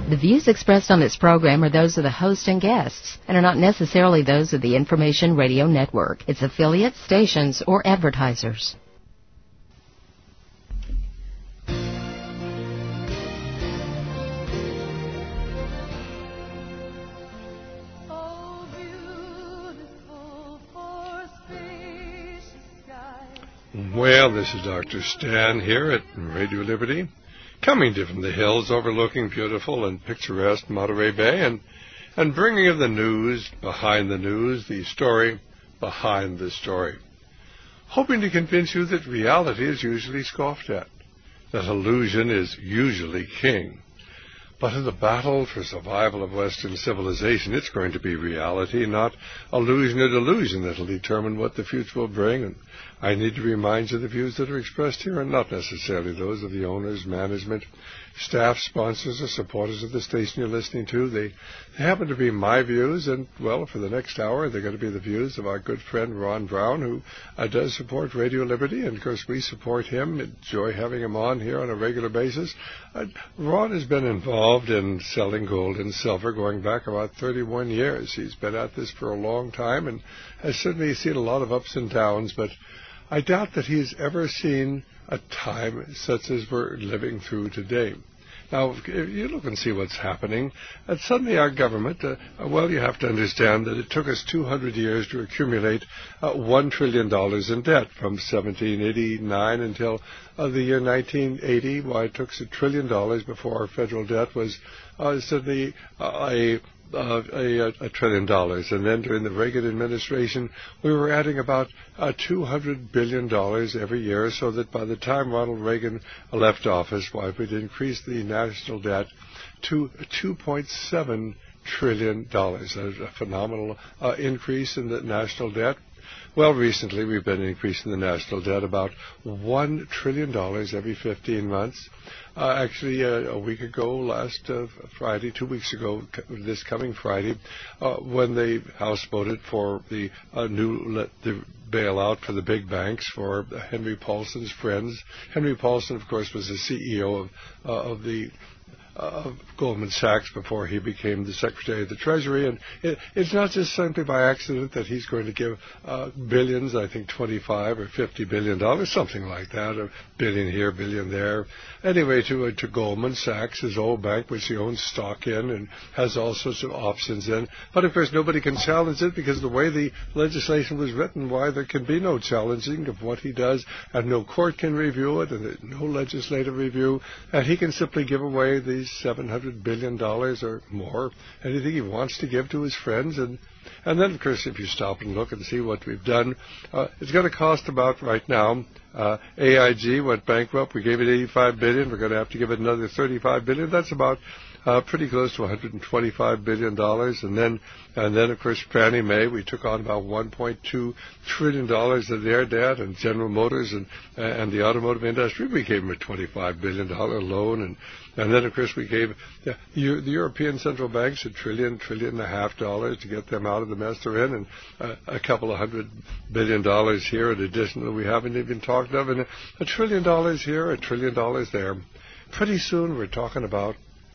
The views expressed on this program are those of the host and guests and are not necessarily those of the Information Radio Network, its affiliates, stations, or advertisers. Well, this is Dr. Stan here at Radio Liberty, coming to you from the hills overlooking beautiful and picturesque Monterey Bay and bringing you the news, the story behind the story. Hoping to convince you that reality is usually scoffed at, that illusion is usually king. But in the battle for survival of Western civilization, it's going to be reality, not illusion or delusion, that will determine what the future will bring. And I need to remind you the views that are expressed here are not necessarily those of the owners, management, staff, sponsors, or supporters of the station you're listening to. They happen to be my views, and, well, for the next hour, they're going to be the views of our good friend Ron Brown, who does support Radio Liberty, and, of course, we support him, enjoy having him on here on a regular basis. Ron has been involved in selling gold and silver going back about 31 years. He's been at this for a long time and has certainly seen a lot of ups and downs, but I doubt that he's ever seen a time such as we're living through today. Now, if you look and see what's happening, and suddenly our government, you have to understand that it took us 200 years to accumulate $1 trillion in debt from 1789 until the year 1980. Why it took us $1 trillion before our federal debt was suddenly $1 trillion. And then during the Reagan administration, we were adding about $200 billion every year, so that by the time Ronald Reagan left office, we'd increased the national debt to $2.7 trillion, a phenomenal increase in the national debt. Well, recently we've been increasing the national debt about $1 trillion every 15 months. Actually, a week ago, last Friday, 2 weeks ago, this coming Friday, when the House voted for the the bailout for the big banks for Henry Paulson's friends. Henry Paulson, of course, was the CEO of Goldman Sachs before he became the Secretary of the Treasury, and it's not just simply by accident that he's going to give billions, I think $25 or $50 billion, something like that, a billion here, billion there, anyway, to Goldman Sachs, his old bank, which he owns stock in and has all sorts of options in. But, of course, nobody can challenge it because the way the legislation was written, why there can be no challenging of what he does, and no court can review it, and no legislative review, and he can simply give away these $700 billion or more, anything he wants to give to his friends. And then, of course, if you stop and look and see what we've done, it's going to cost about, right now, AIG went bankrupt. We gave it $85 billion. We're going to have to give it another $35 billion. That's about pretty close to $125 billion. And then, of course, Fannie Mae, we took on about $1.2 trillion of their debt, and General Motors and the automotive industry, we gave them a $25 billion loan. And then, of course, we gave the European central banks $1 trillion and a half dollars to get them out of the mess they're in, and a couple of $100 billion here in addition that we haven't even talked of, and $1 trillion here, $1 trillion there. Pretty soon we're talking about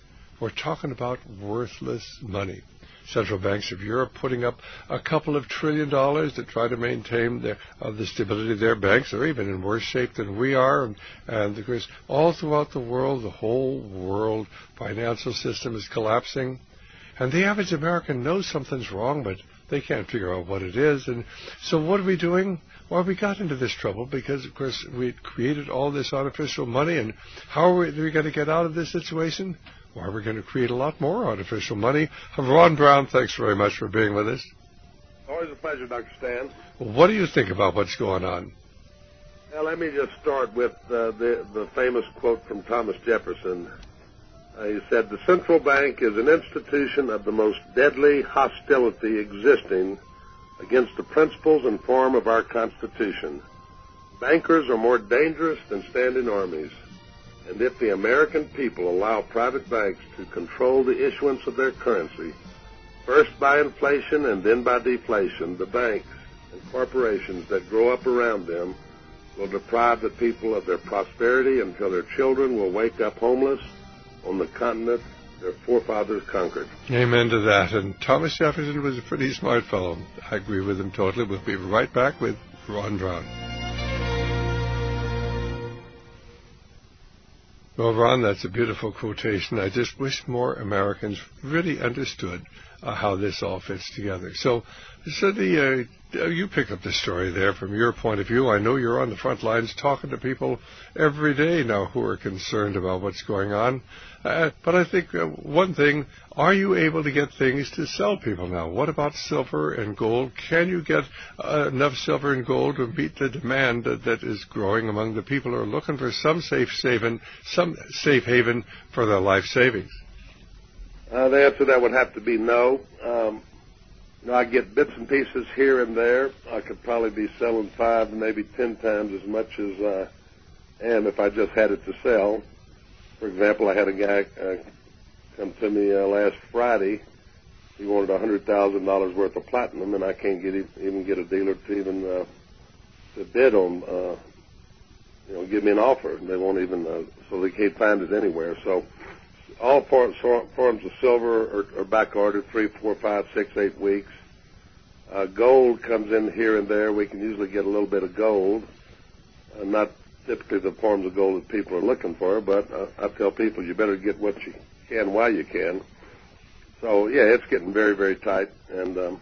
worthless money. Central banks of Europe putting up a couple of $1 trillion to try to maintain the stability of their banks. They're even in worse shape than we are. And of course, all throughout the world, the whole world financial system is collapsing. And the average American knows something's wrong, but they can't figure out what it is. And so what are we doing? Well, we got into this trouble because, of course, we created all this artificial money. And how are we going to get out of this situation? Well, we're going to create a lot more artificial money. Ron Brown, thanks very much for being with us. Always a pleasure, Dr. Stan. Well, what do you think about what's going on? Well, let me just start with the famous quote from Thomas Jefferson. He said, "The central bank is an institution of the most deadly hostility existing against the principles and form of our Constitution. Bankers are more dangerous than standing armies. And if the American people allow private banks to control the issuance of their currency, first by inflation and then by deflation, the banks and corporations that grow up around them will deprive the people of their prosperity until their children will wake up homeless on the continent their forefathers conquered. Amen to that. And Thomas Jefferson was a pretty smart fellow. I agree with him totally. We'll be right back with Ron Brown. Well, Ron, that's a beautiful quotation. I just wish more Americans really understood how this all fits together. So you pick up the story there from your point of view. I know you're on the front lines talking to people every day now who are concerned about what's going on. But I think one thing, are you able to get things to sell people now? What about silver and gold? Can you get enough silver and gold to meet the demand that is growing among the people who are looking for some safe haven for their life savings? The answer to that would have to be no. I get bits and pieces here and there. I could probably be selling 5, maybe 10 times as much as I am if I just had it to sell. For example, I had a guy come to me last Friday. He wanted $100,000 worth of platinum, and I can't even get a dealer to even to bid on, give me an offer. They won't even, so they can't find it anywhere. So all forms of silver are back ordered 3, 4, 5, 6, 8 weeks. Gold comes in here and there. We can usually get a little bit of gold, not typically the forms of gold that people are looking for, but I tell people you better get what you can while you can. So, yeah, it's getting very, very tight, and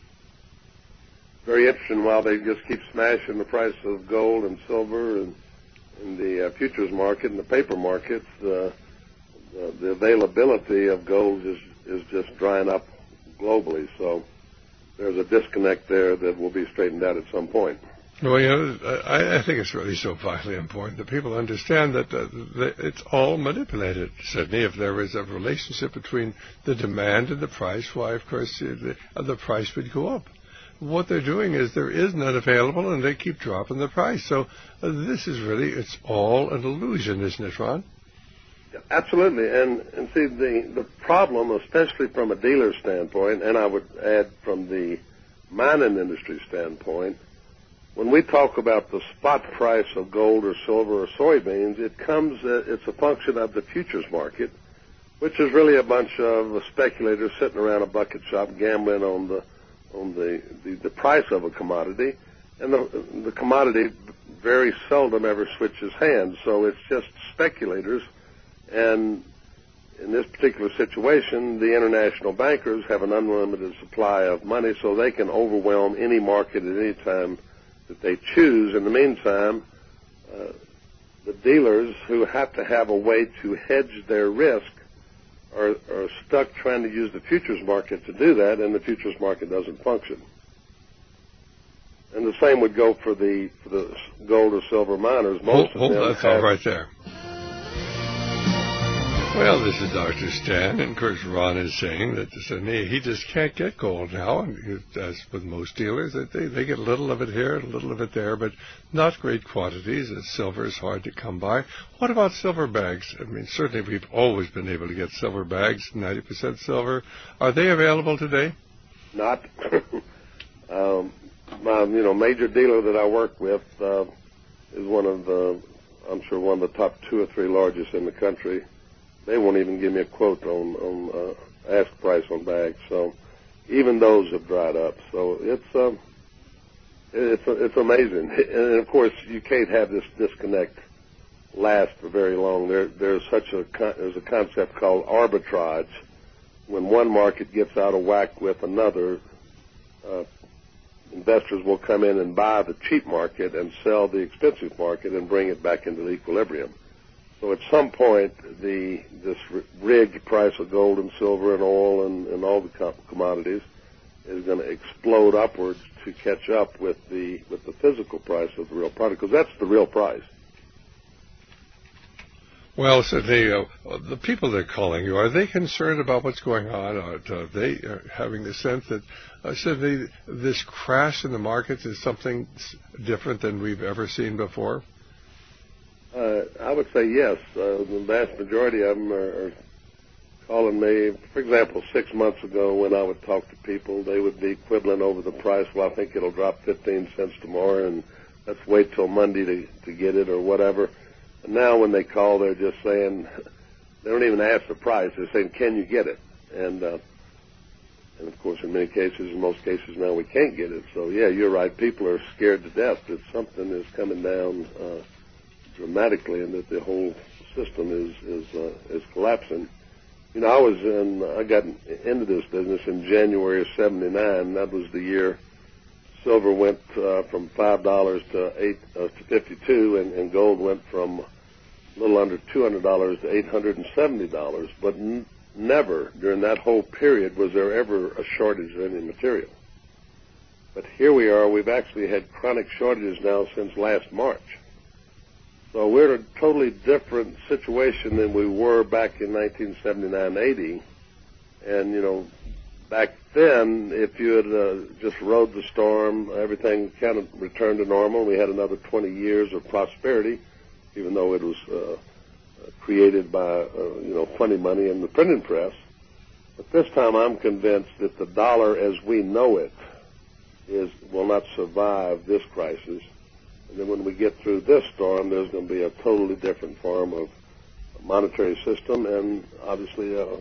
very interesting while they just keep smashing the price of gold and silver and in the futures market and the paper markets. The availability of gold is just drying up globally, so there's a disconnect there that will be straightened out at some point. Well, I think it's really so vitally important that people understand that it's all manipulated, Sidney. If there is a relationship between the demand and the price, why, of course, the price would go up. What they're doing is there is none available, and they keep dropping the price. So this is really, it's all an illusion, isn't it, Ron? Absolutely. And see, the problem, especially from a dealer standpoint, and I would add from the mining industry standpoint, when we talk about the spot price of gold or silver or soybeans, it's a function of the futures market, which is really a bunch of speculators sitting around a bucket shop gambling on the price of a commodity, and the commodity very seldom ever switches hands, so it's just speculators. And in this particular situation, the international bankers have an unlimited supply of money, so they can overwhelm any market at any time that they choose. In the meantime, the dealers who have to have a way to hedge their risk are stuck trying to use the futures market to do that, and the futures market doesn't function. And the same would go for the gold or silver miners. Most of them that's all right there. Well, this is Dr. Stan, and of course Ron is saying that he just can't get gold now, and as with most dealers, they get a little of it here, a little of it there, but not great quantities, and silver is hard to come by. What about silver bags? I mean, certainly we've always been able to get silver bags, 90% silver. Are they available today? Not. My major dealer that I work with is one of the top 2 or 3 largest in the country. They won't even give me a quote on ask price on bags. So even those have dried up. So it's amazing. And of course, you can't have this disconnect last for very long. There's a concept called arbitrage. When one market gets out of whack with another, investors will come in and buy the cheap market and sell the expensive market and bring it back into equilibrium. So at some point, this rigged price of gold and silver and oil and all the commodities is going to explode upwards to catch up with the physical price of the real product, because that's the real price. Well, so the people that are calling you, are they concerned about what's going on? Are they having the sense that this crash in the markets is something different than we've ever seen before? I would say yes. The vast majority of them are calling me. For example, 6 months ago when I would talk to people, they would be quibbling over the price. Well, I think it'll drop 15 cents tomorrow, and let's wait till Monday to get it or whatever. And now when they call, they're just saying, They don't even ask the price. They're saying, can you get it? And of course, in many cases, in most cases now, we can't get it. So, yeah, you're right. People are scared to death that something is coming down dramatically and that the whole system is collapsing. You know, I got into this business in January of '79. That was the year silver went from $5 to $52, and gold went from a little under $200 to $870. But never during that whole period was there ever a shortage of any material. But here we are. We've actually had chronic shortages now since last March. So we're in a totally different situation than we were back in 1979-80. And, you know, back then, if you had just rode the storm, everything kind of returned to normal. We had another 20 years of prosperity, even though it was created by, funny money in the printing press. But this time I'm convinced that the dollar as we know it will not survive this crisis. And then when we get through this storm, there's going to be a totally different form of monetary system and obviously a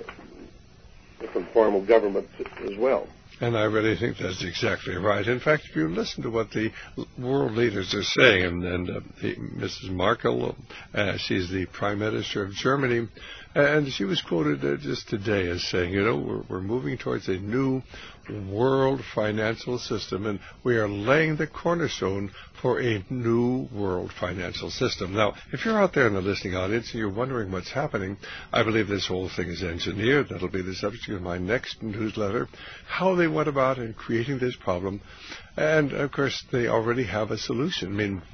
different form of government as well. And I really think that's exactly right. In fact, if you listen to what the world leaders are saying, and Mrs. Merkel, she's the Prime Minister of Germany, and she was quoted just today as saying, you know, we're moving towards a new world financial system, and we are laying the cornerstone for a new world financial system. Now, if you're out there in the listening audience and you're wondering what's happening, I believe this whole thing is engineered. That'll be the subject of my next newsletter, how they went about in creating this problem. And, of course, they already have a solution. I mean,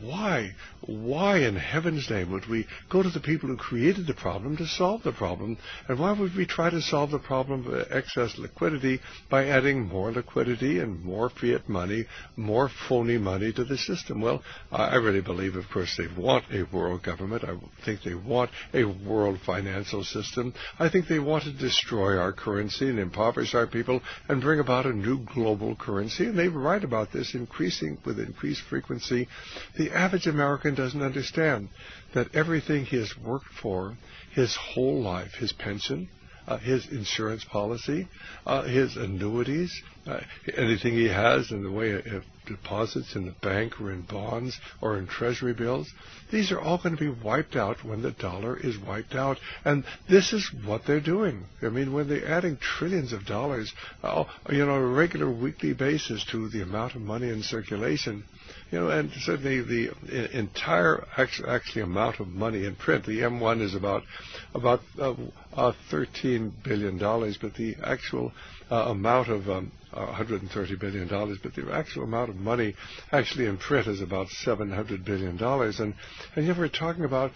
why in heaven's name would we go to the people who created the problem to solve the problem? And why would we try to solve the problem of excess liquidity by adding more liquidity and more fiat money, more phony money to the system? Well, I really believe, of course, they want a world government. I think they want a world financial system. I think they want to destroy our currency and impoverish our people and bring about a new global currency. And they write about this increasing with increased frequency. The average American doesn't understand that everything he has worked for his whole life, his pension, his insurance policy, his annuities, anything he has in the way of deposits in the bank or in bonds or in treasury bills, these are all going to be wiped out when the dollar is wiped out. And this is what they're doing. I mean, when they're adding trillions of dollars, on a regular weekly basis to the amount of money in circulation, and certainly the entire actually amount of money in print, the M1 is about $13 billion, but the actual amount of $130 billion, but the actual amount of money actually in print is about $700 billion. And yet we're talking about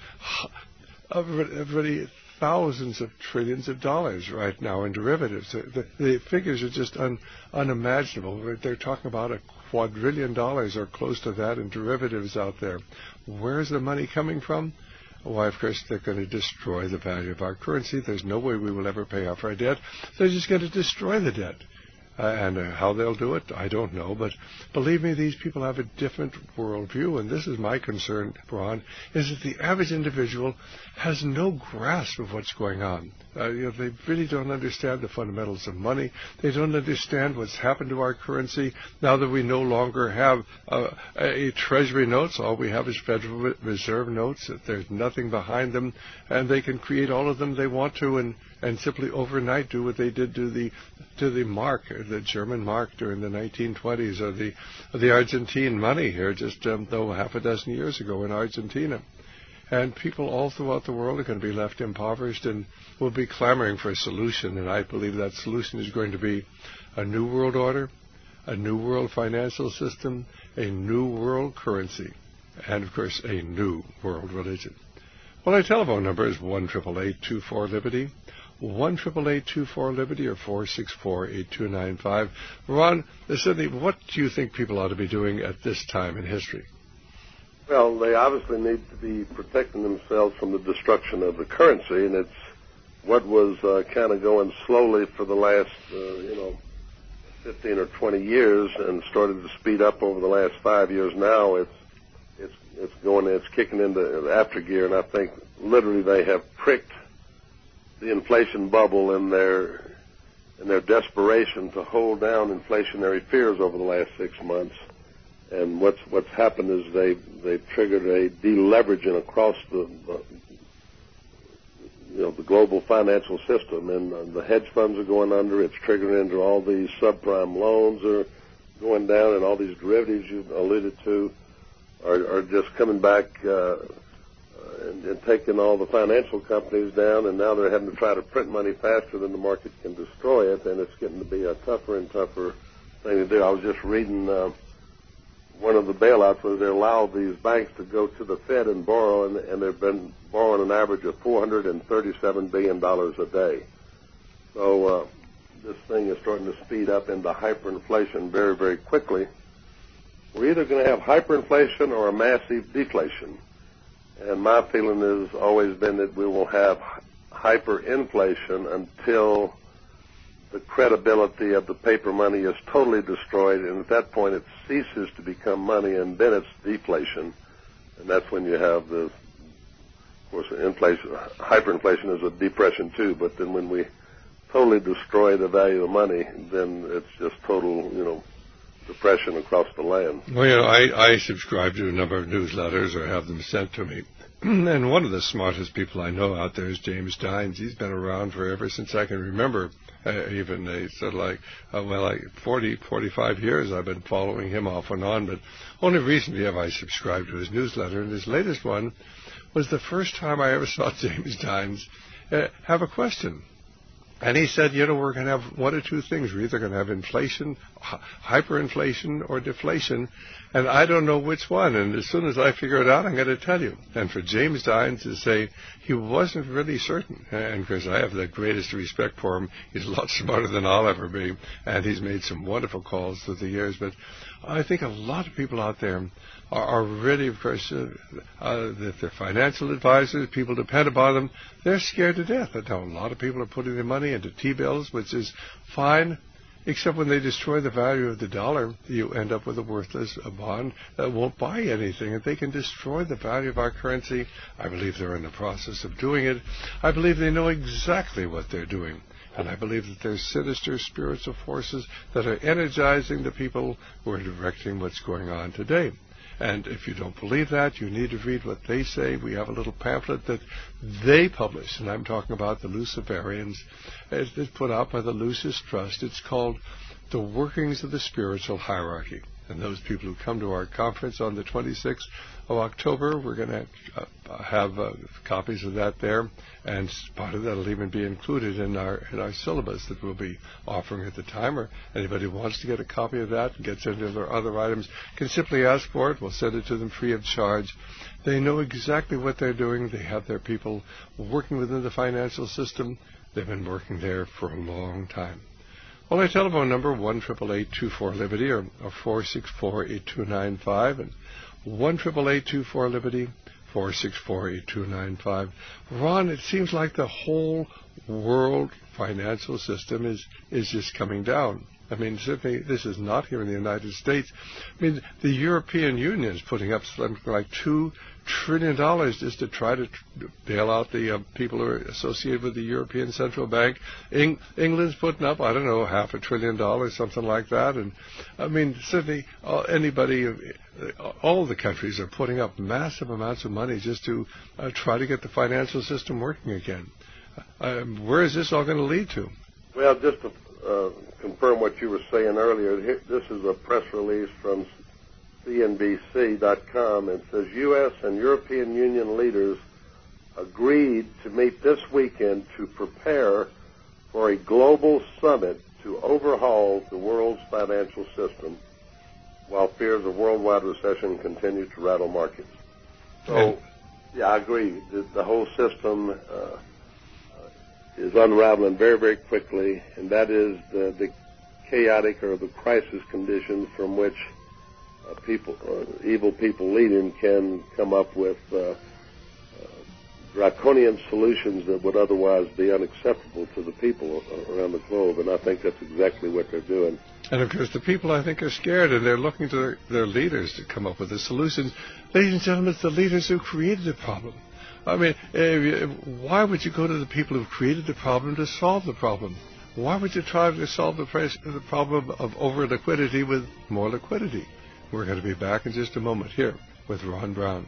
really thousands of trillions of dollars right now in derivatives. The figures are just unimaginable. They're talking about $1 quadrillion or close to that in derivatives out there. Where's the money coming from? Why, of course, they're going to destroy the value of our currency. There's no way we will ever pay off our debt. They're just going to destroy the debt. And how they'll do it, I don't know. But believe me, these people have a different worldview. And this is my concern, Ron, is that the average individual has no grasp of what's going on. They really don't understand the fundamentals of money. They don't understand what's happened to our currency now that we no longer have a treasury notes. All we have is Federal Reserve notes. There's nothing behind them. And they can create all of them they want to and simply overnight do what they did to the mark, the German mark during the 1920s, or the Argentine money here just half a dozen years ago in Argentina. And people all throughout the world are going to be left impoverished and will be clamoring for a solution. And I believe that solution is going to be a new world order, a new world financial system, a new world currency, and, of course, a new world religion. Well, our telephone number is 1-888-24-LIBERTY, 1-888-24-LIBERTY, or 464-8295. Ron, Sidney, what do you think people ought to be doing at this time in history? Well, they obviously need to be protecting themselves from the destruction of the currency, and it's what was kind of going slowly for the last, 15 or 20 years and started to speed up over the last 5 years now. It's kicking into after gear, and I think literally they have pricked the inflation bubble and their desperation to hold down inflationary fears over the last 6 months. And what's happened is they've triggered a deleveraging across the global financial system, and the hedge funds are going under. It's triggering into all these subprime loans are going down, and all these derivatives you alluded to are just coming back and taking all the financial companies down, and now they're having to try to print money faster than the market can destroy it, and it's getting to be a tougher and tougher thing to do. I was just reading one of the bailouts where they allow these banks to go to the Fed and borrow, and they've been borrowing an average of $437 billion a day. So this thing is starting to speed up into hyperinflation very, very quickly. We're either going to have hyperinflation or a massive deflation. And my feeling has always been that we will have hyperinflation until the credibility of the paper money is totally destroyed, and at that point it ceases to become money, and then it's deflation. And that's when you have the, of course, inflation. Hyperinflation is a depression too, but then when we totally destroy the value of money, then it's just total, depression across the land. Well, I subscribe to a number of newsletters or have them sent to me. And one of the smartest people I know out there is James Dines. He's been around forever since I can remember. Even they said 40, 45 years I've been following him off and on, but only recently have I subscribed to his newsletter. And his latest one was the first time I ever saw James Dines have a question. And he said, we're going to have one or two things. We're either going to have inflation, hyperinflation, or deflation, and I don't know which one. And as soon as I figure it out, I'm going to tell you. And for James Dines to say he wasn't really certain, and of course I have the greatest respect for him. He's a lot smarter than I'll ever be, and he's made some wonderful calls through the years. But I think a lot of people out there are really, of course, that they're financial advisors, people depend upon them, they're scared to death. Now, a lot of people are putting their money into T-bills, which is fine, except when they destroy the value of the dollar, you end up with a worthless bond that won't buy anything. If they can destroy the value of our currency, I believe they're in the process of doing it. I believe they know exactly what they're doing. And I believe that there's sinister spiritual forces that are energizing the people who are directing what's going on today. And if you don't believe that, you need to read what they say. We have a little pamphlet that they publish, and I'm talking about the Luciferians. It's put out by the Lucis Trust. It's called The Workings of the Spiritual Hierarchy. And those people who come to our conference on the 26th of October, we're going to have copies of that there, and part of that will even be included in our syllabus that we'll be offering at the time. Or anybody who wants to get a copy of that and gets into their other items can simply ask for it. We'll send it to them free of charge. They know exactly what they're doing. They have their people working within the financial system. They've been working there for a long time. Well, our telephone number, 1-888-24-LIBERTY or 464-8295, and 1-888-24-LIBERTY, 464-8295. Ron, it seems like the whole world financial system is just coming down. I mean, certainly this is not here in the United States. I mean, the European Union is putting up something like $2 trillion just to try to bail out the people who are associated with the European Central Bank. England's putting up, $500 billion, something like that. And, I mean, certainly all the countries are putting up massive amounts of money just to try to get the financial system working again. Where is this all going to lead to? Well, just to confirm what you were saying earlier, this is a press release from CNBC.com. It says U.S. and European Union leaders agreed to meet this weekend to prepare for a global summit to overhaul the world's financial system while fears of worldwide recession continue to rattle markets. So, yeah, I agree. The whole system is unraveling very, very quickly, and that is the chaotic or the crisis conditions from which evil people leading can come up with draconian solutions that would otherwise be unacceptable to the people around the globe, and I think that's exactly what they're doing. And, of course, the people, I think, are scared, and they're looking to their leaders to come up with the solutions. Ladies and gentlemen, it's the leaders who created the problem. I mean, why would you go to the people who've created the problem to solve the problem? Why would you try to solve the problem of over-liquidity with more liquidity? We're going to be back in just a moment here with Ron Brown.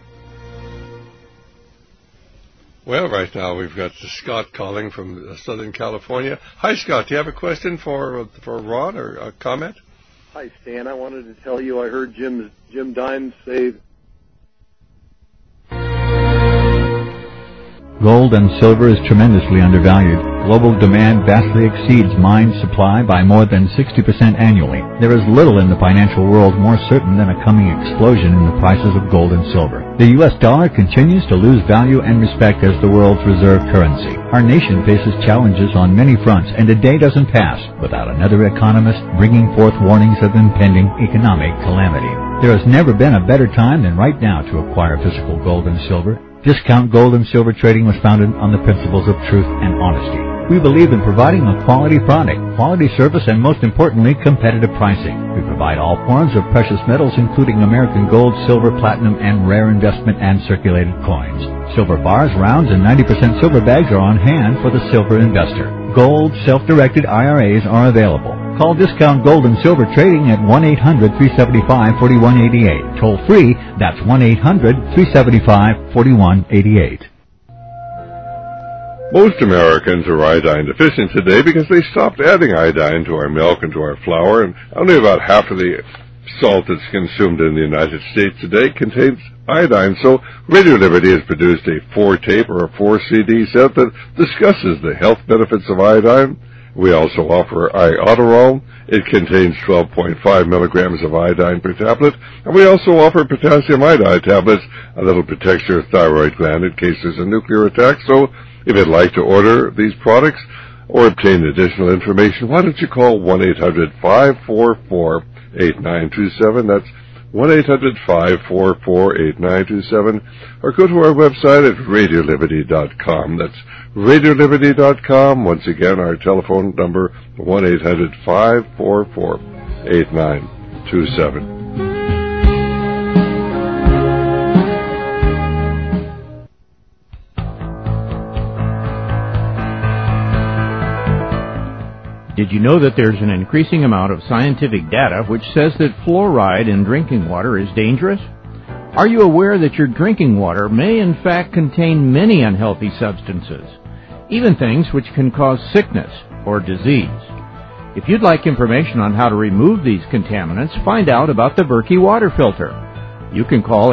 Well, right now we've got Scott calling from Southern California. Hi, Scott. Do you have a question for Ron or a comment? Hi, Stan. I wanted to tell you I heard Jim Dimes say gold and silver is tremendously undervalued. Global demand vastly exceeds mine supply by more than 60% annually. There is little in the financial world more certain than a coming explosion in the prices of gold and silver. The U.S. dollar continues to lose value and respect as the world's reserve currency. Our nation faces challenges on many fronts, and a day doesn't pass without another economist bringing forth warnings of impending economic calamity. There has never been a better time than right now to acquire physical gold and silver. Discount Gold and Silver Trading was founded on the principles of truth and honesty. We believe in providing a quality product, quality service, and most importantly, competitive pricing. We provide all forms of precious metals, including American gold, silver, platinum, and rare investment and circulated coins. Silver bars, rounds, and 90% silver bags are on hand for the silver investor. Gold self-directed IRAs are available. Call Discount Gold and Silver Trading at 1-800-375-4188. Toll free, that's 1-800-375-4188. Most Americans are iodine deficient today because they stopped adding iodine to our milk and to our flour, and only about half of the salt that's consumed in the United States today contains iodine. So Radio Liberty has produced a 4-tape or a 4-CD set that discusses the health benefits of iodine. We also offer Iodoral. It contains 12.5 milligrams of iodine per tablet. And we also offer potassium iodide tablets, that'll protect your thyroid gland in case there's a nuclear attack. So if you'd like to order these products or obtain additional information, why don't you call 1-800-544-8927. That's 1-800-544-8927. Or go to our website at RadioLiberty.com. That's RadioLiberty.com. Once again, our telephone number, 1-800-544-8927. Did you know that there's an increasing amount of scientific data which says that fluoride in drinking water is dangerous? Are you aware that your drinking water may in fact contain many unhealthy substances, even things which can cause sickness or disease? If you'd like information on how to remove these contaminants, find out about the Berkey water filter. You can call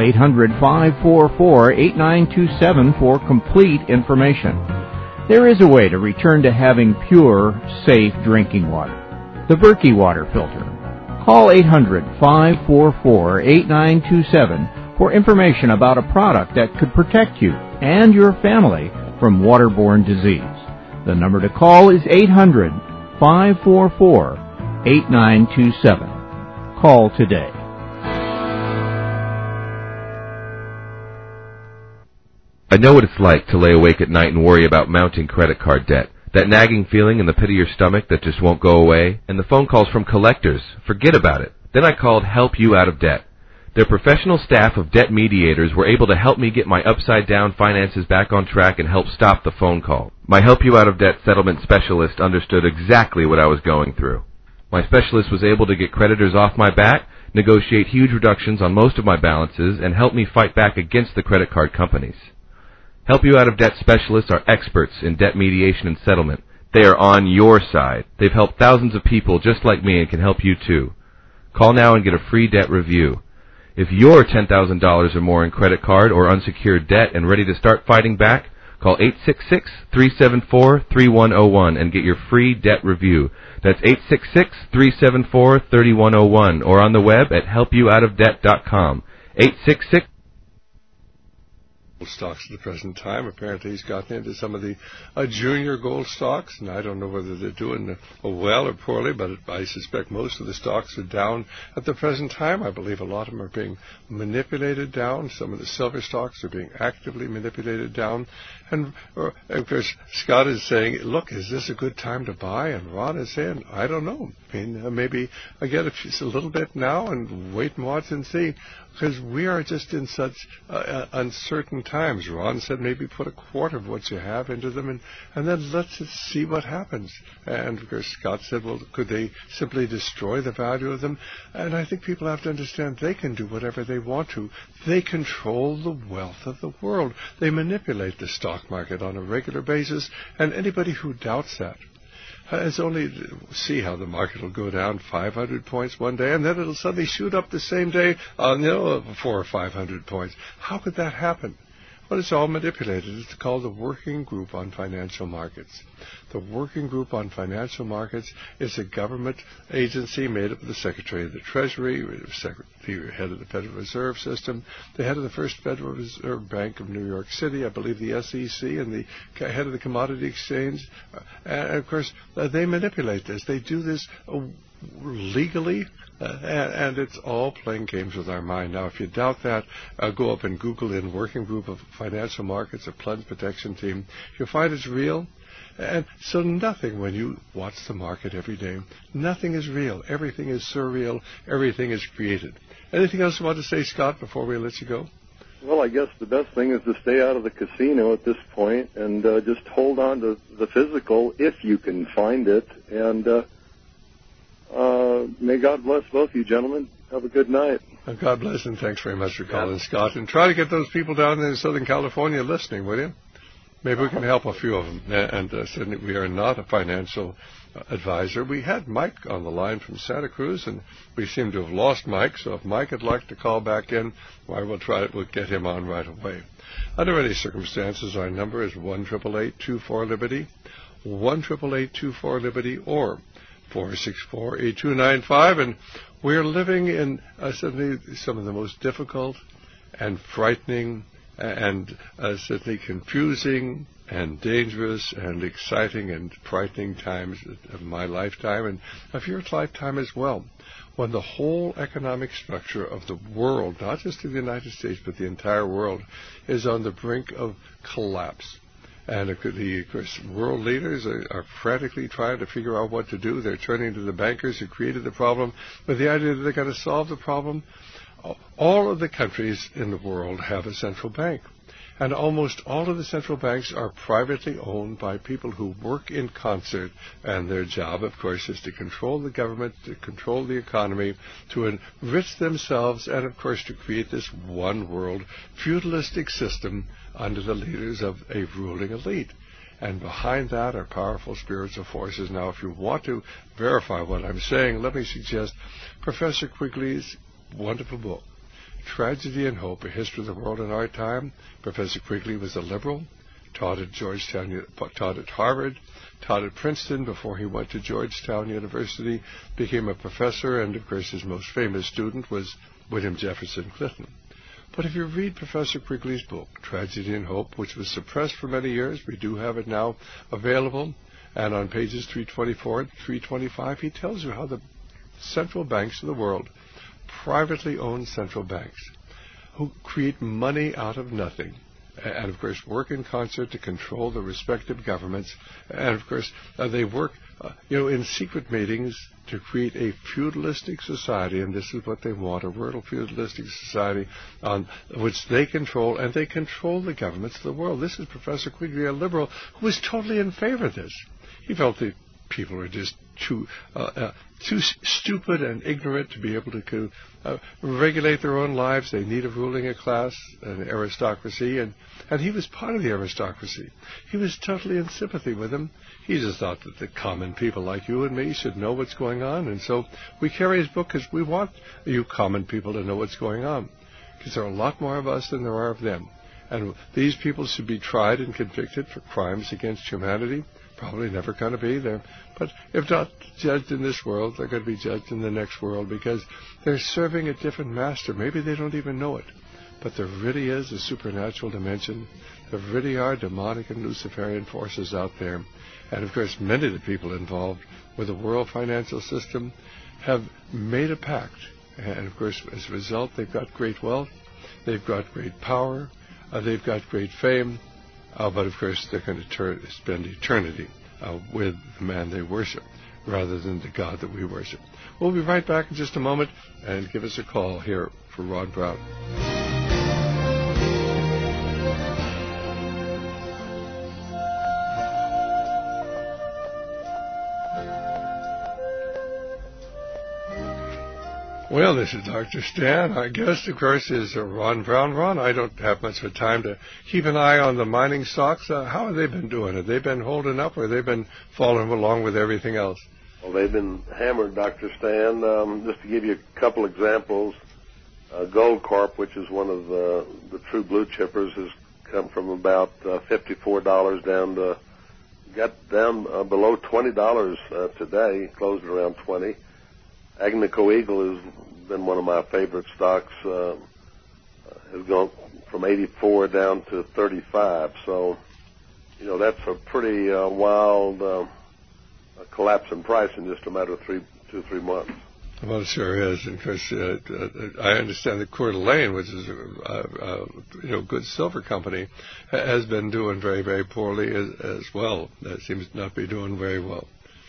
800-544-8927 for complete information. There is a way to return to having pure, safe drinking water. The Berkey water filter. Call 800-544-8927 for information about a product that could protect you and your family from waterborne disease. The number to call is 800-544-8927. Call today. I know what it's like to lay awake at night and worry about mounting credit card debt. That nagging feeling in the pit of your stomach that just won't go away. And the phone calls from collectors. Forget about it. Then I called Help You Out of Debt. Their professional staff of debt mediators were able to help me get my upside-down finances back on track and help stop the phone call. My Help You Out of Debt settlement specialist understood exactly what I was going through. My specialist was able to get creditors off my back, negotiate huge reductions on most of my balances, and help me fight back against the credit card companies. Help You Out of Debt specialists are experts in debt mediation and settlement. They are on your side. They've helped thousands of people just like me and can help you too. Call now and get a free debt review. If you're $10,000 or more in credit card or unsecured debt and ready to start fighting back, call 866-374-3101 and get your free debt review. That's 866-374-3101 or on the web at helpyououtofdebt.com. 866 stocks at the present time. Apparently he's gotten into some of the junior gold stocks, and I don't know whether they're doing well or poorly, but I suspect most of the stocks are down at the present time. I believe a lot of them are being manipulated down. Some of the silver stocks are being actively manipulated down. And of course, Scott is saying, look, is this a good time to buy? And Ron is saying, I don't know. I mean, maybe I get a little bit now and wait and watch and see, because we are just in such uncertain times. Ron said maybe put a quarter of what you have into them and then let's see what happens. And of course Scott said, well, could they simply destroy the value of them? And I think people have to understand they can do whatever they want to. They control the wealth of the world. They manipulate the stock market on a regular basis, and anybody who doubts that is only see how the market will go down 500 points one day, and then it'll suddenly shoot up the same day, 400 or 500 points. How could that happen? Well, it's all manipulated. It's called the Working Group on Financial Markets. The Working Group on Financial Markets is a government agency made up of the Secretary of the Treasury, the head of the Federal Reserve System, the head of the First Federal Reserve Bank of New York City, I believe the SEC, and the head of the Commodity Exchange. And, of course, they manipulate this. They do this legally, and it's all playing games with our mind. Now, if you doubt that, go up and Google in Working Group of Financial Markets, a Flood Protection Team. You'll find it's real. And so nothing, when you watch the market every day, nothing is real. Everything is surreal. Everything is created. Anything else you want to say, Scott, before we let you go? Well, I guess the best thing is to stay out of the casino at this point and just hold on to the physical if you can find it. And may God bless both of you gentlemen. Have a good night. God bless, and thanks very much for calling, Scott. And try to get those people down in Southern California listening, will you? Maybe we can help a few of them. And certainly we are not a financial advisor. We had Mike on the line from Santa Cruz, and we seem to have lost Mike. So if Mike would like to call back in, why, we'll get him on right away. Under any circumstances, our number is 1-888-24-LIBERTY, 1-888-24-LIBERTY, or 464-8295, and we're living in certainly some of the most difficult and frightening and certainly confusing and dangerous and exciting and frightening times of my lifetime and of your lifetime as well, when the whole economic structure of the world, not just of the United States, but the entire world, is on the brink of collapse. And of course, world leaders are frantically trying to figure out what to do. They're turning to the bankers who created the problem with the idea that they're going to solve the problem. All of the countries in the world have a central bank. And almost all of the central banks are privately owned by people who work in concert. And their job, of course, is to control the government, to control the economy, to enrich themselves, and, of course, to create this one world feudalistic system under the leaders of a ruling elite. And behind that are powerful spiritual forces. Now, if you want to verify what I'm saying, let me suggest Professor Quigley's wonderful book, Tragedy and Hope, A History of the World in Our Time. Professor Quigley was a liberal, taught at Georgetown, taught at Harvard, taught at Princeton before he went to Georgetown University, became a professor, and, of course, his most famous student was William Jefferson Clinton. But if you read Professor Quigley's book, Tragedy and Hope, which was suppressed for many years, we do have it now available, and on pages 324 and 325, he tells you how the central banks of the world, privately owned central banks, who create money out of nothing, and, of course, work in concert to control the respective governments, and, of course, they work in secret meetings to create a feudalistic society, and this is what they want, a world feudalistic society on which they control, and they control the governments of the world. This is Professor Quigley, a liberal, who was totally in favor of this. He felt that people are just too stupid and ignorant to be able to regulate their own lives. They need a ruling class, an aristocracy, and he was part of the aristocracy. He was totally in sympathy with them. He just thought that the common people like you and me should know what's going on, and so we carry his book because we want you common people to know what's going on, because there are a lot more of us than there are of them. And these people should be tried and convicted for crimes against humanity. Probably never going to be there. But if not judged in this world, they're going to be judged in the next world because they're serving a different master. Maybe they don't even know it. But there really is a supernatural dimension. There really are demonic and Luciferian forces out there. And, of course, many of the people involved with the world financial system have made a pact. And, of course, as a result, they've got great wealth. They've got great power. They've got great fame. But, of course, they're going to spend eternity with the man they worship rather than the God that we worship. We'll be right back in just a moment, and give us a call here for Ron Brown. Well, this is Dr. Stan. Our guest, of course, is Ron Brown. Ron, I don't have much of time to keep an eye on the mining stocks. How have they been doing? Have they been holding up, or have they been falling along with everything else? Well, they've been hammered, Dr. Stan. Just to give you a couple examples, Goldcorp, which is one of the true blue chippers, has come from about $54 got down below $20 today, closed around 20. Agnico Eagle has been one of my favorite stocks, has gone from 84 down to 35. So, that's a pretty wild collapse in price in just a matter of 2-3 months. Well, it sure is, and of course, I understand that Coeur d'Alene, which is a good silver company, has been doing very, very poorly as well. That seems to not be doing very well.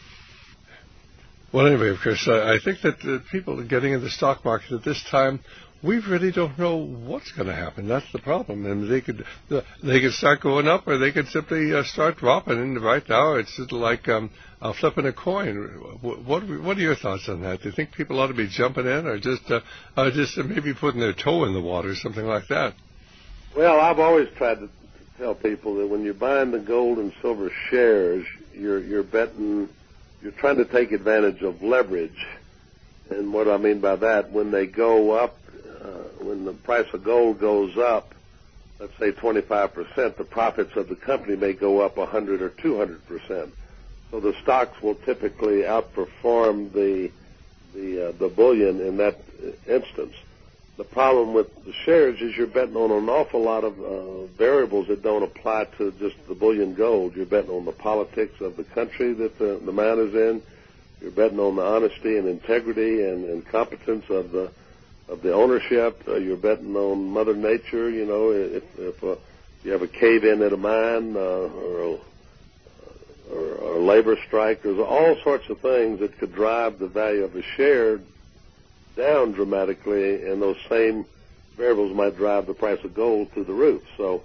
Well, anyway, of course, I think that people getting in the stock market at this time, we really don't know what's going to happen. That's the problem. And they could start going up, or they could simply start dropping. And right now, it's just like flipping a coin. What are your thoughts on that? Do you think people ought to be jumping in, or just maybe putting their toe in the water, something like that? Well, I've always tried to tell people that when you're buying the gold and silver shares, you're betting. You're trying to take advantage of leverage. And what I mean by that, when they go up, when the price of gold goes up, let's say 25%, the profits of the company may go up 100 or 200%. So the stocks will typically outperform the bullion in that instance. The problem with the shares is you're betting on an awful lot of variables that don't apply to just the bullion gold. You're betting on the politics of the country that the man is in. You're betting on the honesty and integrity and competence of the ownership. You're betting on Mother Nature. If you have a cave-in at a mine or a labor strike, there's all sorts of things that could drive the value of a share down dramatically, and those same variables might drive the price of gold through the roof. So,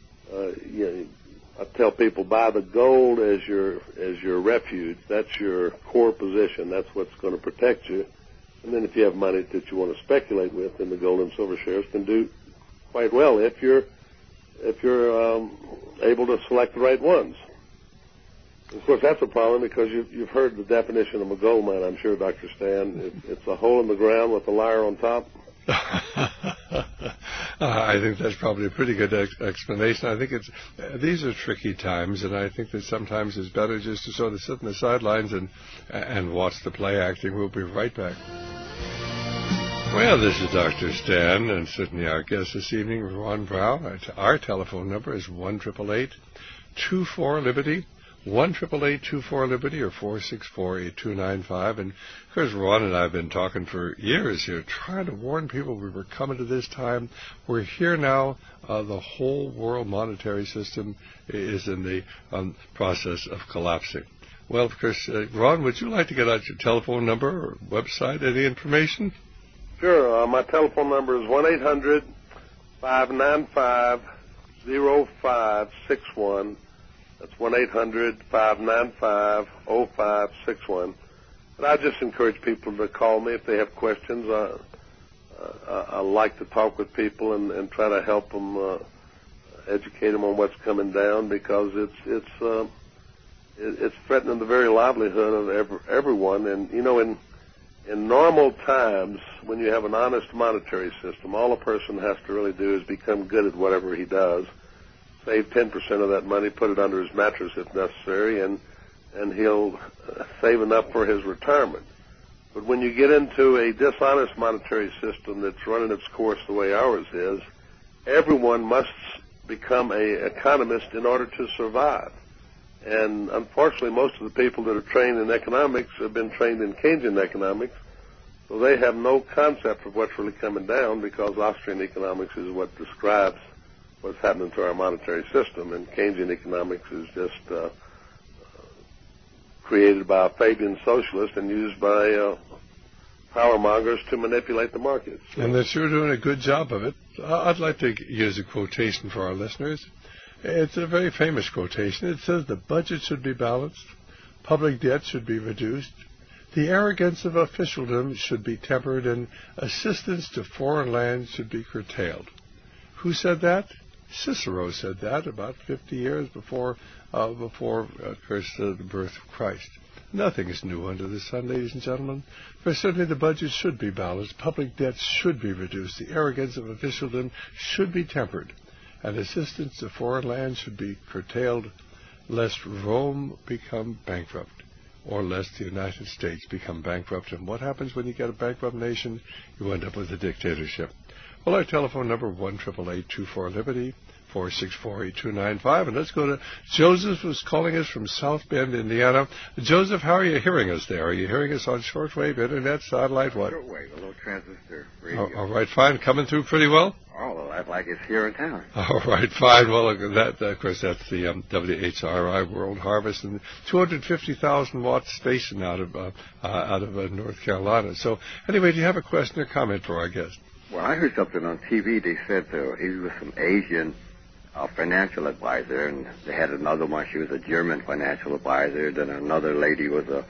I tell people, buy the gold as your refuge. That's your core position. That's what's going to protect you. And then if you have money that you want to speculate with, then the gold and silver shares can do quite well if you're able to select the right ones. Of course, that's a problem because you've heard the definition of a gold mine, I'm sure, Dr. Stan. It's a hole in the ground with a liar on top. I think that's probably a pretty good explanation. I think these are tricky times, and I think that sometimes it's better just to sort of sit on the sidelines and watch the play acting. We'll be right back. Well, this is Dr. Stan, and certainly our guest this evening, Ron Brown. Our telephone number is 1-888-24-LIBERTY. 1-888-24-LIBERTY or 464-8295. And of course, Ron and I have been talking for years here, trying to warn people we were coming to this time. We're here now. The whole world monetary system is in the process of collapsing. Well, of course, Ron, would you like to get out your telephone number or website, any information? Sure. My telephone number is 1-800-595-0561. That's 1-800-595-0561. But I just encourage people to call me if they have questions. I like to talk with people and try to help them, educate them on what's coming down, because it's threatening the very livelihood of everyone. And in normal times, when you have an honest monetary system, all a person has to really do is become good at whatever he does. Save 10% of that money, put it under his mattress if necessary, and he'll save enough for his retirement. But when you get into a dishonest monetary system that's running its course the way ours is, everyone must become an economist in order to survive. And unfortunately, most of the people that are trained in economics have been trained in Keynesian economics, so they have no concept of what's really coming down, because Austrian economics is what describes what's happening to our monetary system, and Keynesian economics is just created by a Fabian socialist and used by power mongers to manipulate the markets. And they're sure doing a good job of it. I'd like to use a quotation for our listeners. It's a very famous quotation. It says the budget should be balanced, public debt should be reduced, The arrogance of officialdom should be tempered, and assistance to foreign lands should be curtailed. Who said that? Cicero said that about 50 years before, of course, the birth of Christ. Nothing is new under the sun, ladies and gentlemen. For certainly the budget should be balanced, public debt should be reduced, the arrogance of officialdom should be tempered, and assistance to foreign lands should be curtailed, lest Rome become bankrupt, or lest the United States become bankrupt. And what happens when you get a bankrupt nation? You end up with a dictatorship. Well, our telephone number, 1-888-24-LIBERTY, 464-8295. And let's go to Joseph, who's calling us from South Bend, Indiana. Joseph, how are you hearing us there? Are you hearing us on shortwave, internet, satellite, what? Shortwave, a little transistor radio. All right, fine. Coming through pretty well? Oh, that's like it's here in town. All right, fine. Well, that, of course, that's the WHRI World Harvest, and 250,000-watt station out of North Carolina. So, anyway, do you have a question or comment for our guest? Well, I heard something on TV. They said he was some Asian financial advisor, and they had another one. She was a German financial advisor. Then another lady was a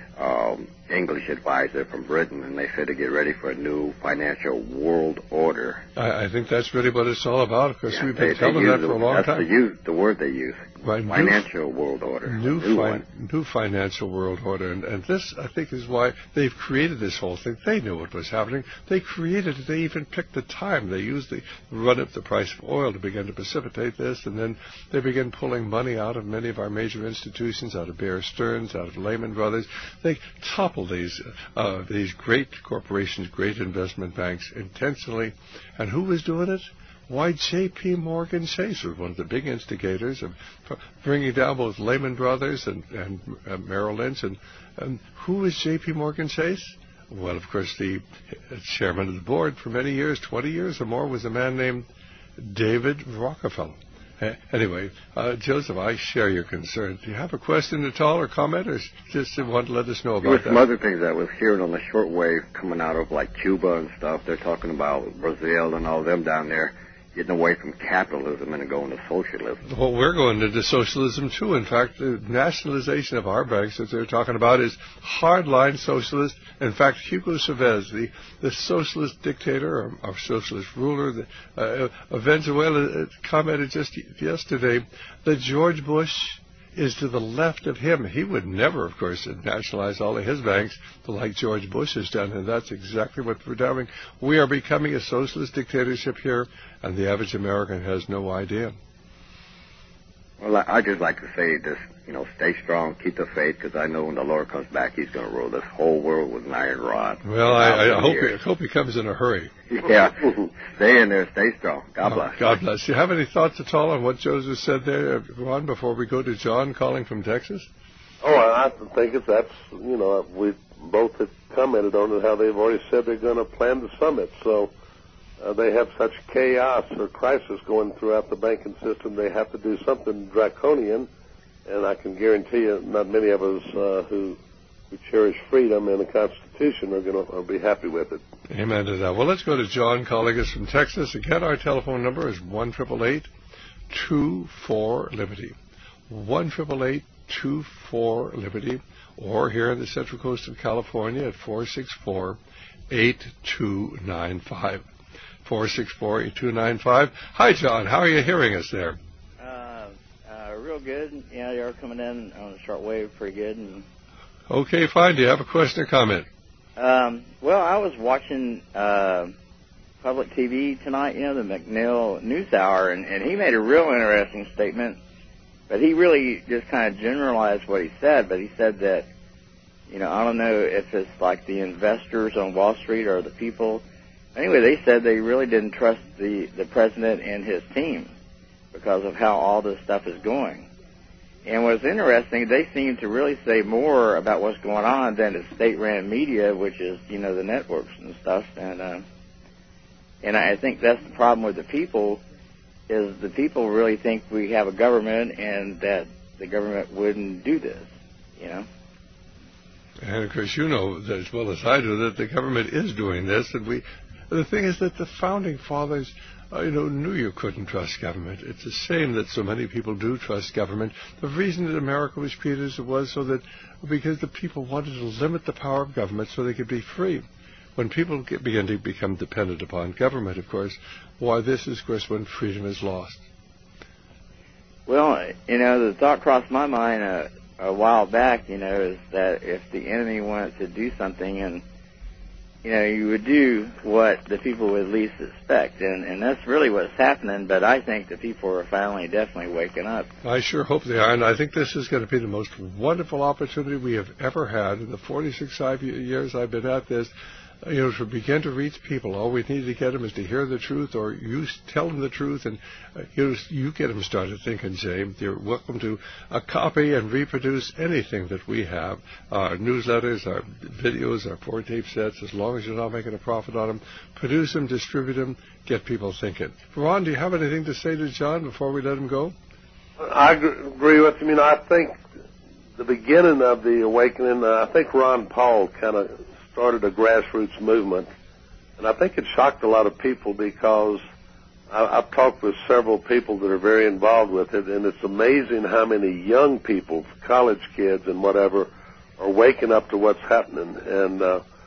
English advisor from Britain, and they said to get ready for a new financial world order. I think that's really what it's all about. Of course, we've been telling that for a long time. That's the word they use. Right. Financial world order. New financial world order. And this, I think, is why they've created this whole thing. They knew what was happening. They created it. They even picked the time. They used the run up the price of oil to begin to precipitate this, and then they began pulling money out of many of our major institutions, out of Bear Stearns, out of Lehman Brothers. They toppled these great corporations, great investment banks intentionally. And who was doing it? Why, J.P. Morgan Chase was one of the big instigators of bringing down both Lehman Brothers and Merrill Lynch. And who was J.P. Morgan Chase? Well, of course, the chairman of the board for many years, 20 years or more, was a man named David Rockefeller. Anyway, Joseph, I share your concern. Do you have a question at all or comment, or just want to let us know about that? There were some other things I was hearing on the shortwave coming out of, like, Cuba and stuff. They're talking about Brazil and all of them down there getting away from capitalism and going to socialism. Well, we're going into socialism, too. In fact, the nationalization of our banks that they're talking about is hardline socialist. In fact, Hugo Chavez, the socialist dictator or socialist ruler of Venezuela, commented just yesterday that George Bush is to the left of him. He would never, of course, nationalize all of his banks like George Bush has done, and that's exactly what we're doing. We are becoming a socialist dictatorship here, and the average American has no idea. Well, I just like to say this, stay strong, keep the faith, because I know when the Lord comes back, He's going to rule this whole world with an iron rod. Well, I hope He comes in a hurry. Yeah, stay in there, stay strong. God bless. God bless. Do you have any thoughts at all on what Joseph said there, Ron, before we go to John calling from Texas? Oh, I think we both have commented on it, how they've already said they're going to plan the summit. So they have such chaos or crisis going throughout the banking system, they have to do something draconian. And I can guarantee you, not many of us who cherish freedom and the Constitution are going to be happy with it. Amen to that. Well, let's go to John calling us from Texas. Again, our telephone number is 1-888-24-LIBERTY. 1-888-24-LIBERTY. Or here in the Central Coast of California at 464-8295. 464-8295. Hi, John. How are you hearing us there? Real good. Yeah, you're coming in on the shortwave pretty good. And okay, fine. Do you have a question or comment? Well, I was watching public TV tonight, the McNeil News Hour, and he made a real interesting statement. But he really just kind of generalized what he said. But he said that, I don't know if it's like the investors on Wall Street or the people. Anyway, they said they really didn't trust the president and his team because of how all this stuff is going. And what's interesting, they seem to really say more about what's going on than the state-run media, which is, the networks and stuff. And I think that's the problem with the people, is the people really think we have a government and that the government wouldn't do this, And, of course, you know as well as I do that the government is doing this, and The thing is that the founding fathers, knew you couldn't trust government. It's a shame that so many people do trust government. The reason that America was created as it was because the people wanted to limit the power of government so they could be free. When people begin to become dependent upon government, of course, this is, of course, when freedom is lost. Well, the thought crossed my mind a while back, is that if the enemy wanted to do something and you would do what the people would least expect, and that's really what's happening, but I think the people are finally definitely waking up. I sure hope they are, and I think this is going to be the most wonderful opportunity we have ever had in the 46 years I've been at this, to begin to reach people. All we need to get them is to hear the truth, or you tell them the truth, and you get them started thinking, Jay. You're welcome to copy and reproduce anything that we have, our newsletters, our videos, our 4-tape sets, as long as you're not making a profit on them. Produce them, distribute them, get people thinking. Ron, do you have anything to say to John before we let him go? I agree with you. I think the beginning of the awakening, I think Ron Paul kind of started a grassroots movement, and I think it shocked a lot of people because I've talked with several people that are very involved with it, and it's amazing how many young people, college kids and whatever, are waking up to what's happening. And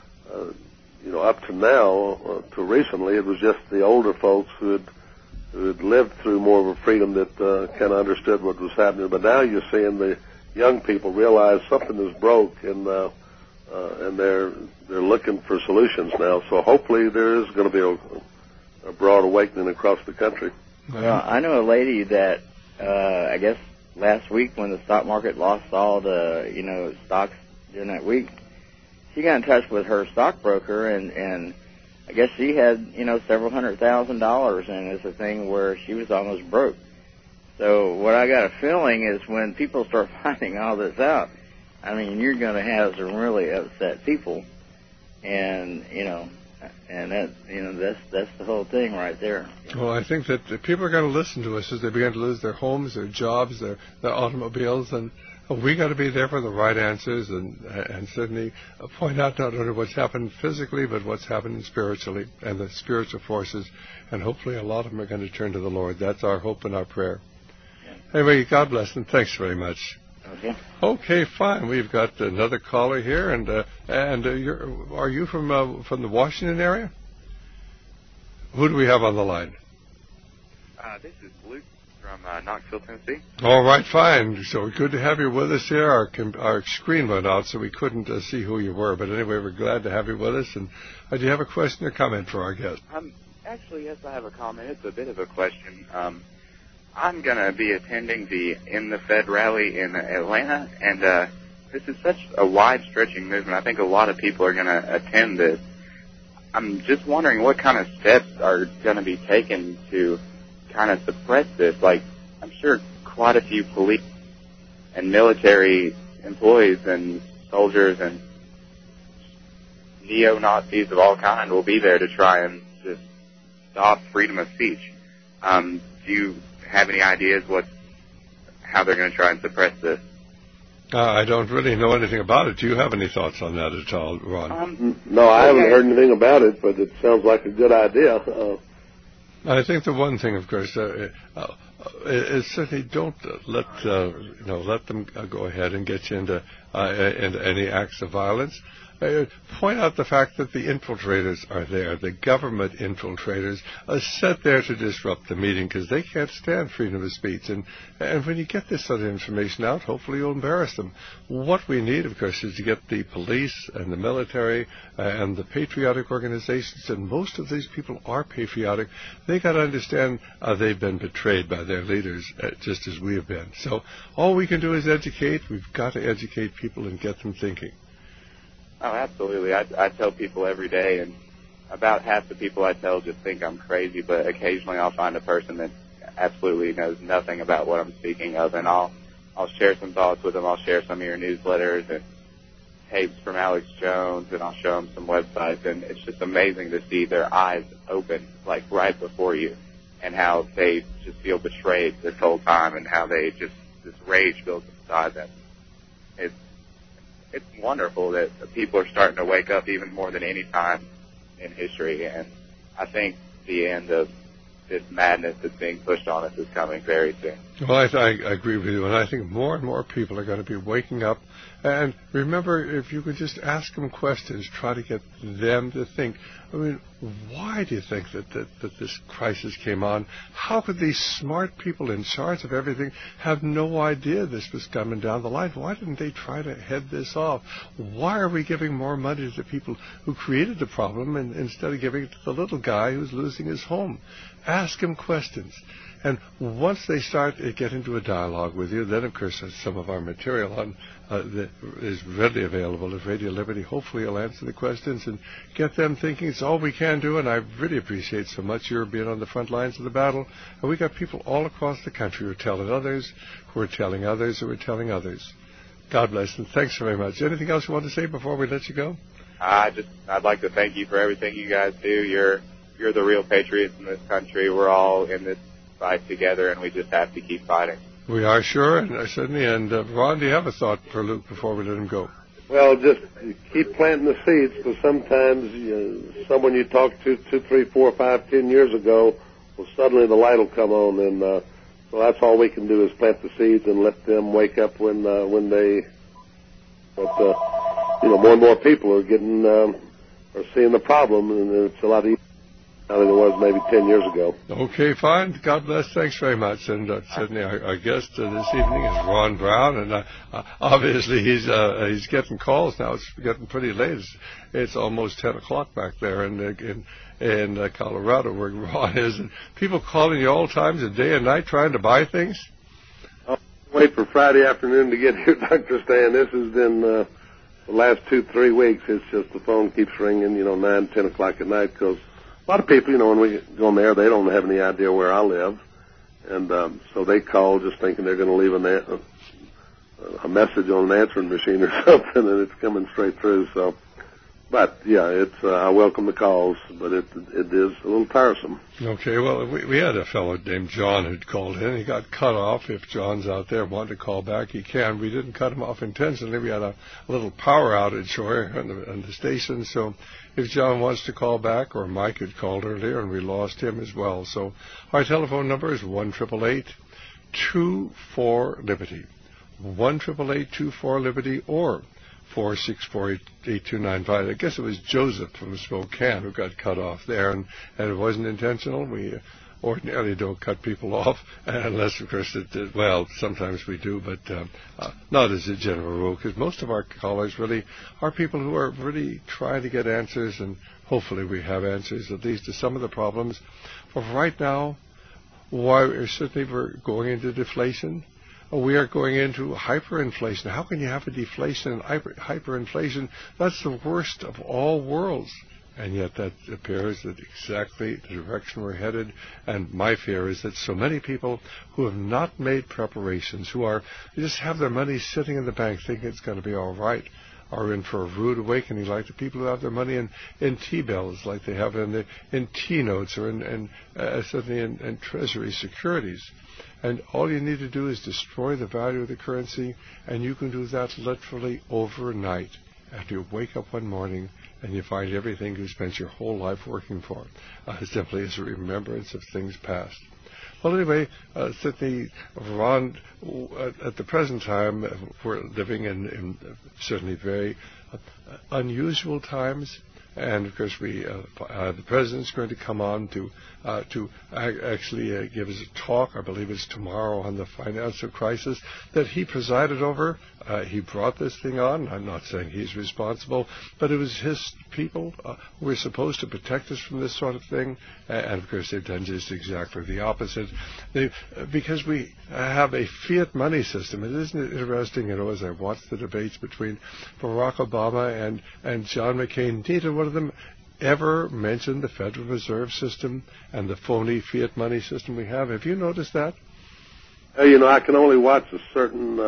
up to now, to recently, it was just the older folks who had lived through more of a freedom that kind of understood what was happening. But now you're seeing the young people realize something is broke, and they're looking for solutions now. So hopefully there is going to be a broad awakening across the country. Well, I know a lady that I guess last week when the stock market lost all the stocks during that week, she got in touch with her stockbroker, and I guess she had several $100,000, and it's a thing where she was almost broke. So what I got a feeling is when people start finding all this out, you're going to have some really upset people, and that's the whole thing right there. Well, I think that people are going to listen to us as they begin to lose their homes, their jobs, their automobiles, and we got to be there for the right answers, and certainly point out not only what's happened physically, but what's happening spiritually and the spiritual forces, and hopefully a lot of them are going to turn to the Lord. That's our hope and our prayer. Yeah. Anyway, God bless, and thanks very much. Okay, fine. We've got another caller here, and are you from the Washington area? Who do we have on the line? This is Luke from Knoxville, Tennessee. All right, fine. So good to have you with us here. Our screen went out, so we couldn't see who you were. But anyway, we're glad to have you with us. And do you have a question or comment for our guest? Actually, yes, I have a comment. It's a bit of a question. I'm going to be attending the In the Fed rally in Atlanta, and this is such a wide-stretching movement. I think a lot of people are going to attend this. I'm just wondering what kind of steps are going to be taken to kind of suppress this. Like, I'm sure quite a few police and military employees and soldiers and neo-Nazis of all kinds will be there to try and just stop freedom of speech. Do you have any ideas how they're going to try and suppress this? I don't really know anything about it. Do you have any thoughts on that at all, Ron? No, I haven't heard anything about it, but it sounds like a good idea. I think the one thing, of course, is certainly don't let them go ahead and get you into any acts of violence. Point out the fact that the infiltrators are there, the government infiltrators are set there to disrupt the meeting because they can't stand freedom of speech. And when you get this sort of information out, hopefully you'll embarrass them. What we need, of course, is to get the police and the military and the patriotic organizations, and most of these people are patriotic. They got to understand they've been betrayed by their leaders, just as we have been. So all we can do is educate. We've got to educate people and get them thinking. Oh, absolutely. I tell people every day, and about half the people I tell just think I'm crazy, but occasionally I'll find a person that absolutely knows nothing about what I'm speaking of, and I'll share some thoughts with them. I'll share some of your newsletters and tapes from Alex Jones, and I'll show them some websites, and it's just amazing to see their eyes open, like right before you, and how they just feel betrayed this whole time, and how they just, this rage builds inside them. It's wonderful that people are starting to wake up even more than any time in history, and I think the end of this madness that's being pushed on us is coming very soon. Well, I agree with you, and I think more and more people are going to be waking up. And remember, if you could just ask them questions, try to get them to think. I mean, why do you think that this crisis came on? How could these smart people in charge of everything have no idea this was coming down the line? Why didn't they try to head this off? Why are we giving more money to the people who created the problem instead of giving it to the little guy who's losing his home? Ask him questions. And once they start to get into a dialogue with you, then, of course, some of our material that is readily available at Radio Liberty. Hopefully you'll answer the questions and get them thinking. It's all we can do, and I really appreciate so much your being on the front lines of the battle. And we got people all across the country who are telling others, who are telling others, who are telling others. God bless, and thanks very much. Anything else you want to say before we let you go? I'd like to thank you for everything you guys do. You're the real patriots in this country. We're all in this fight together, and we just have to keep fighting. We are sure, and certainly. And Ron, do you have a thought for Luke before we let him go? Well, just keep planting the seeds, because sometimes someone you talked to 2, 3, 4, 5, 10 years ago, well, suddenly the light will come on, and so that's all we can do is plant the seeds and let them wake up when they. But more and more people are getting are seeing the problem, and it's a lot easier now than it was maybe 10 years ago. Okay, fine. God bless. Thanks very much. And certainly our guest this evening is Ron Brown, and obviously he's getting calls now. It's getting pretty late. It's almost 10 o'clock back there in Colorado where Ron is. And people calling you all times of day and night trying to buy things. I'll wait for Friday afternoon to get here, Dr. Stan. This has been the last 2-3 weeks. It's just the phone keeps ringing, 9, 10 o'clock at night, because a lot of people, when we go on there, they don't have any idea where I live. And so they call just thinking they're going to leave a message on an answering machine or something, and it's coming straight through. So, but, yeah, I welcome the calls, but it is a little tiresome. Okay, well, we had a fellow named John who'd called in. He got cut off. If John's out there wanting to call back, he can. We didn't cut him off intentionally. We had a little power outage on the station, so if John wants to call back, or Mike had called earlier, and we lost him as well. So our telephone number is 1-888-24-LIBERTY, 1-888-24-LIBERTY, or 464-8295. I guess it was Joseph from Spokane who got cut off there, and it wasn't intentional. We ordinarily don't cut people off, unless, of course, sometimes we do, but not as a general rule, because most of our callers really are people who are really trying to get answers, and hopefully we have answers at least to some of the problems. But right now, we're going into deflation. We are going into hyperinflation. How can you have a deflation and hyperinflation? That's the worst of all worlds. And yet that appears that exactly the direction we're headed. And my fear is that so many people who have not made preparations, just have their money sitting in the bank thinking it's going to be all right, are in for a rude awakening, like the people who have their money in T-bills, like they have in T-notes, or certainly in Treasury securities. And all you need to do is destroy the value of the currency, and you can do that literally overnight. And you wake up one morning and you find everything you spent your whole life working for simply as a remembrance of things past. Well, anyway, certainly, Ron, at the present time, we're living in certainly very unusual times. And, of course, the President's going to come on to actually give us a talk, I believe it's tomorrow, on the financial crisis that he presided over. He brought this thing on. I'm not saying he's responsible, but it was his people who were supposed to protect us from this sort of thing. And, of course, they've done just exactly the opposite. Because we have a fiat money system. Isn't it interesting, as I watched the debates between Barack Obama and John McCain, neither one of them ever mentioned the Federal Reserve System and the phony fiat money system we have. Have you noticed that? I can only watch a certain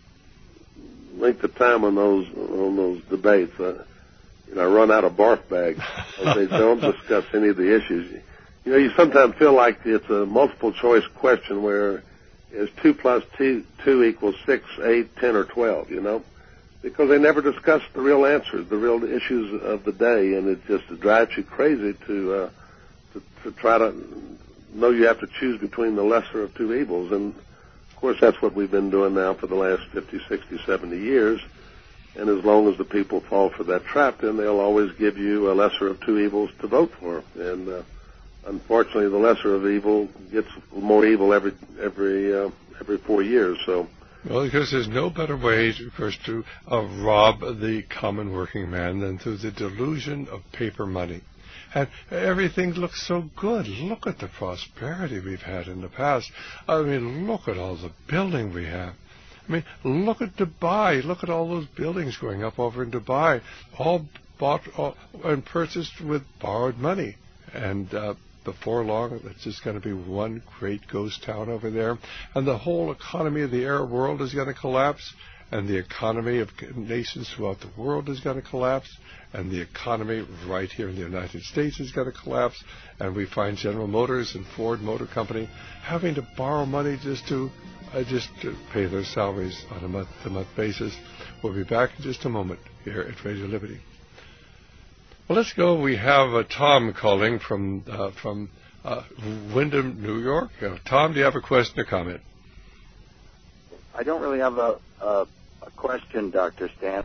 length of time on those debates. I run out of barf bags. They don't discuss any of the issues. You sometimes feel like it's a multiple choice question where is 2 + 2 = 6, 8, 10, or 12, because they never discuss the real answers, the real issues of the day, and it just drives you crazy to to try to know you have to choose between the lesser of two evils. And, of course, that's what we've been doing now for the last 50, 60, 70 years. And as long as the people fall for that trap, then they'll always give you a lesser of two evils to vote for. And unfortunately, the lesser of evil gets more evil every 4 years. So. Well, because there's no better way, of course, to rob the common working man than through the delusion of paper money. And everything looks so good. Look at the prosperity we've had in the past. I mean, look at all the building we have. I mean, look at Dubai. Look at all those buildings going up over in Dubai, all bought and purchased with borrowed money. And before long, it's just going to be one great ghost town over there. And the whole economy of the Arab world is going to collapse. And the economy of nations throughout the world is going to collapse. And the economy right here in the United States is going to collapse. And we find General Motors and Ford Motor Company having to borrow money just to pay their salaries on a month-to-month basis. We'll be back in just a moment here at Radio Liberty. Well, let's go. We have Tom calling from Windham, New York. Tom, do you have a question or comment? I don't really have a question, Dr. Stan.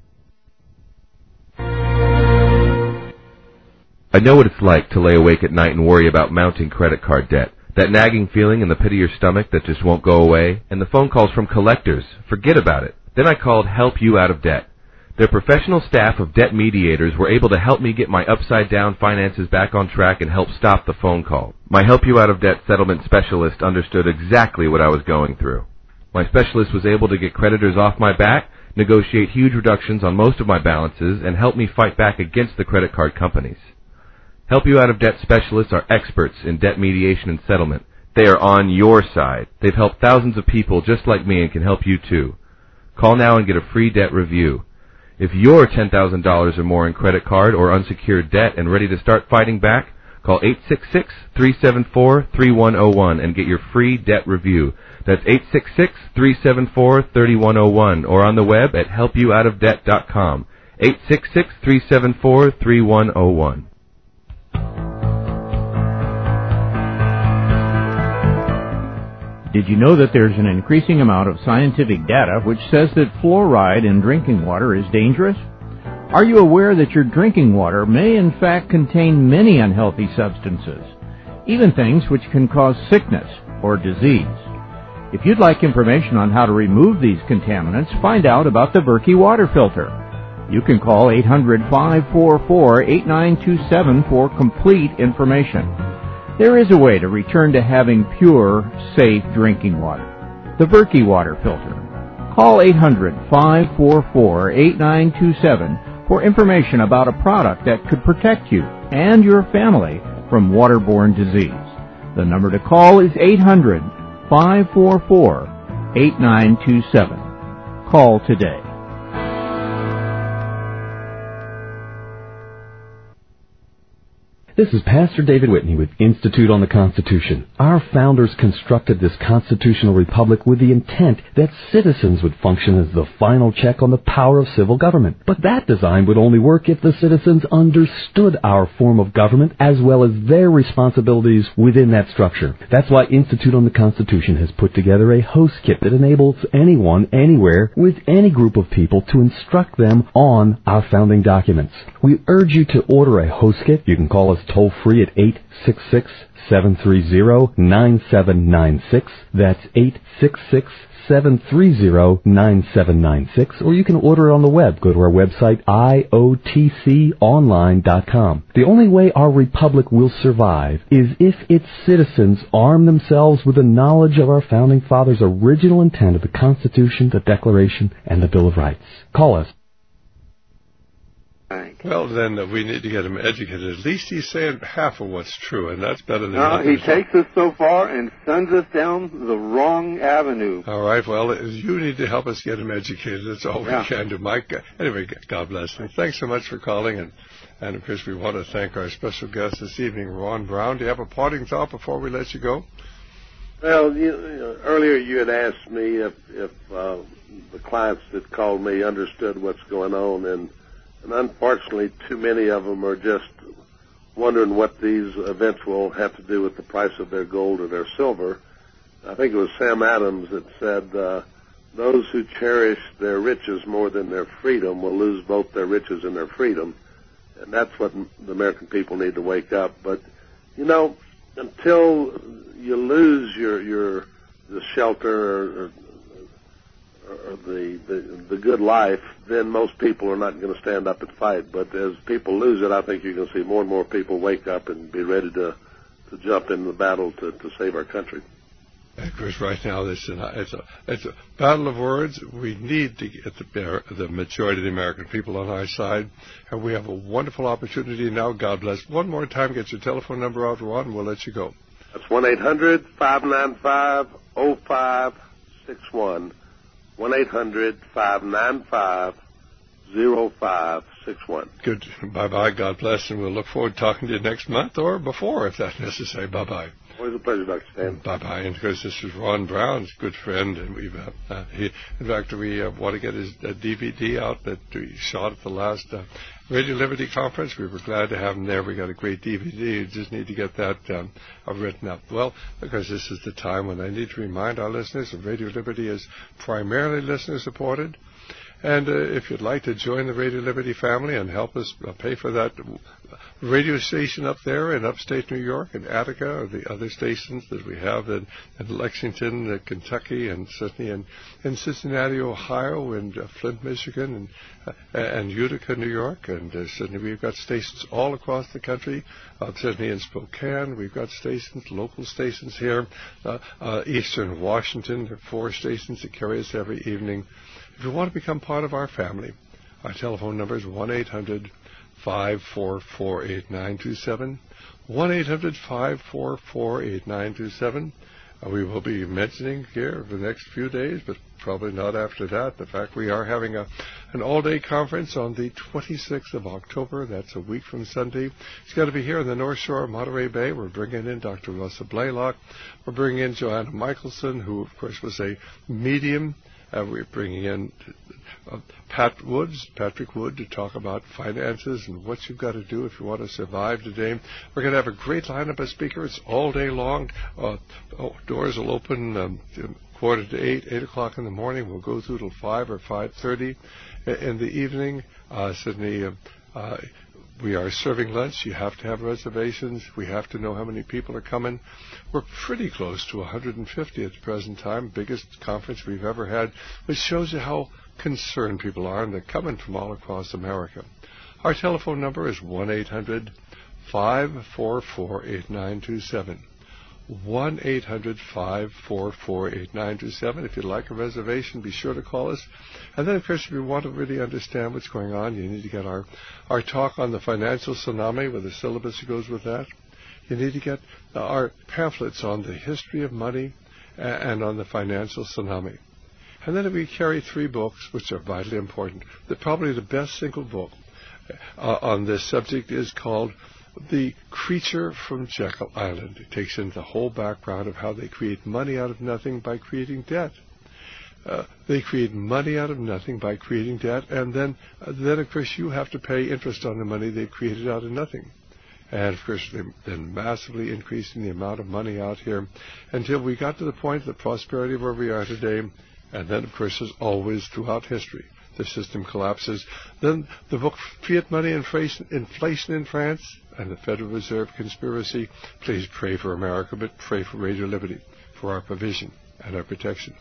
I know what it's like to lay awake at night and worry about mounting credit card debt. That nagging feeling in the pit of your stomach that just won't go away, and the phone calls from collectors. Forget about it. Then I called Help You Out of Debt. Their professional staff of debt mediators were able to help me get my upside-down finances back on track and help stop the phone call. My Help You Out of Debt settlement specialist understood exactly what I was going through. My specialist was able to get creditors off my back, negotiate huge reductions on most of my balances, and help me fight back against the credit card companies. Help You Out of Debt specialists are experts in debt mediation and settlement. They are on your side. They've helped thousands of people just like me and can help you too. Call now and get a free debt review. If you're $10,000 or more in credit card or unsecured debt and ready to start fighting back, call 866-374-3101 and get your free debt review. That's 866-374-3101 or on the web at helpyououtofdebt.com. 866-374-3101. Did you know that there's an increasing amount of scientific data which says that fluoride in drinking water is dangerous? Are you aware that your drinking water may in fact contain many unhealthy substances, even things which can cause sickness or disease? If you'd like information on how to remove these contaminants, find out about the Berkey water filter. You can call 800-544-8927 for complete information. There is a way to return to having pure, safe drinking water. The Berkey water filter. Call 800-544-8927 for information about a product that could protect you and your family from waterborne disease. The number to call is 800-544-8927. Call today. This is Pastor David Whitney with Institute on the Constitution. Our founders constructed this constitutional republic with the intent that citizens would function as the final check on the power of civil government. But that design would only work if the citizens understood our form of government as well as their responsibilities within that structure. That's why Institute on the Constitution has put together a host kit that enables anyone, anywhere, with any group of people to instruct them on our founding documents. We urge you to order a host kit. You can call us toll-free at 866-730-9796. That's 866-730-9796. Or you can order it on the web. Go to our website, iotconline.com. The only way our republic will survive is if its citizens arm themselves with the knowledge of our founding fathers' original intent of the Constitution, the Declaration, and the Bill of Rights. Call us. Well, then we need to get him educated. At least he's saying half of what's true, and that's better than he takes us so far and sends us down the wrong avenue. All right, well, you need to help us get him educated. That's all we can do, Mike. Anyway, God bless you. Thanks so much for calling, and of course, we want to thank our special guest this evening, Ron Brown. Do you have a parting thought before we let you go? Well, earlier you had asked me if the clients that called me understood what's going on, and unfortunately, too many of them are just wondering what these events will have to do with the price of their gold or their silver. I think it was Sam Adams that said, those who cherish their riches more than their freedom will lose both their riches and their freedom. And that's what the American people need to wake up. But, you know, until you lose the shelter or the good life, then most people are not going to stand up and fight. But as people lose it, I think you're going to see more and more people wake up and be ready to jump in the battle to save our country. Of course, right now it's a battle of words. We need to get the majority of the American people on our side, and we have a wonderful opportunity now. God bless. One more time, get your telephone number out, Ron, and we'll let you go. That's 1-800-595-0561. 1-800-595-0561. Good. Bye-bye. God bless, and we'll look forward to talking to you next month or before, if that's necessary. Bye-bye. Always a pleasure, Dr. Stan. Bye-bye. And, of course, this is Ron Brown's good friend, and we want to get his DVD out that we shot at the last Radio Liberty conference. We were glad to have him there. We got a great DVD. You just need to get that written up. Well, because this is the time when I need to remind our listeners that Radio Liberty is primarily listener-supported. And if you'd like to join the Radio Liberty family and help us pay for that radio station up there in upstate New York and Attica, or the other stations that we have in Lexington, Kentucky, and certainly in Cincinnati, Ohio, and Flint, Michigan, and Utica, New York, and certainly we've got stations all across the country. Certainly in Spokane, we've got stations, local stations here. Eastern Washington, there are 4 stations that carry us every evening. If you want to become part of our family, our telephone number is 1-800-544-8927, 1-800-544-8927. We will be mentioning here over the next few days, but probably not after that. In fact, we are having an all-day conference on the 26th of October. That's a week from Sunday. It's going to be here in the North Shore of Monterey Bay. We're bringing in Dr. Russell Blaylock. We're bringing in Joanna Michelson, who, of course, was a medium. We're bringing in Patrick Wood, to talk about finances and what you've got to do if you want to survive today. We're going to have a great lineup of speakers all day long. Doors will open 7:45 to 8 o'clock in the morning. We'll go through till 5 or 5:30 in the evening. Sydney, we are serving lunch. You have to have reservations. We have to know how many people are coming. We're pretty close to 150 at the present time, biggest conference we've ever had, which shows you how concerned people are, and they're coming from all across America. Our telephone number is 1-800-544-8927. 1-800-544-8927. If you'd like a reservation, be sure to call us. And then, of course, if you want to really understand what's going on, you need to get our talk on the financial tsunami with the syllabus that goes with that. You need to get our pamphlets on the history of money and on the financial tsunami. And then we carry 3 books, which are vitally important. Probably the best single book on this subject is called The Creature from Jekyll Island. It takes in the whole background of how they create money out of nothing by creating debt. They create money out of nothing by creating debt, and then of course, you have to pay interest on the money they've created out of nothing. And, of course, they've been massively increasing the amount of money out here until we got to the point of the prosperity where we are today. And then, of course, as always throughout history, the system collapses. Then the book Fiat Money, Inflation in France, and the Federal Reserve Conspiracy. Please pray for America, but pray for Radio Liberty, for our provision and our protection.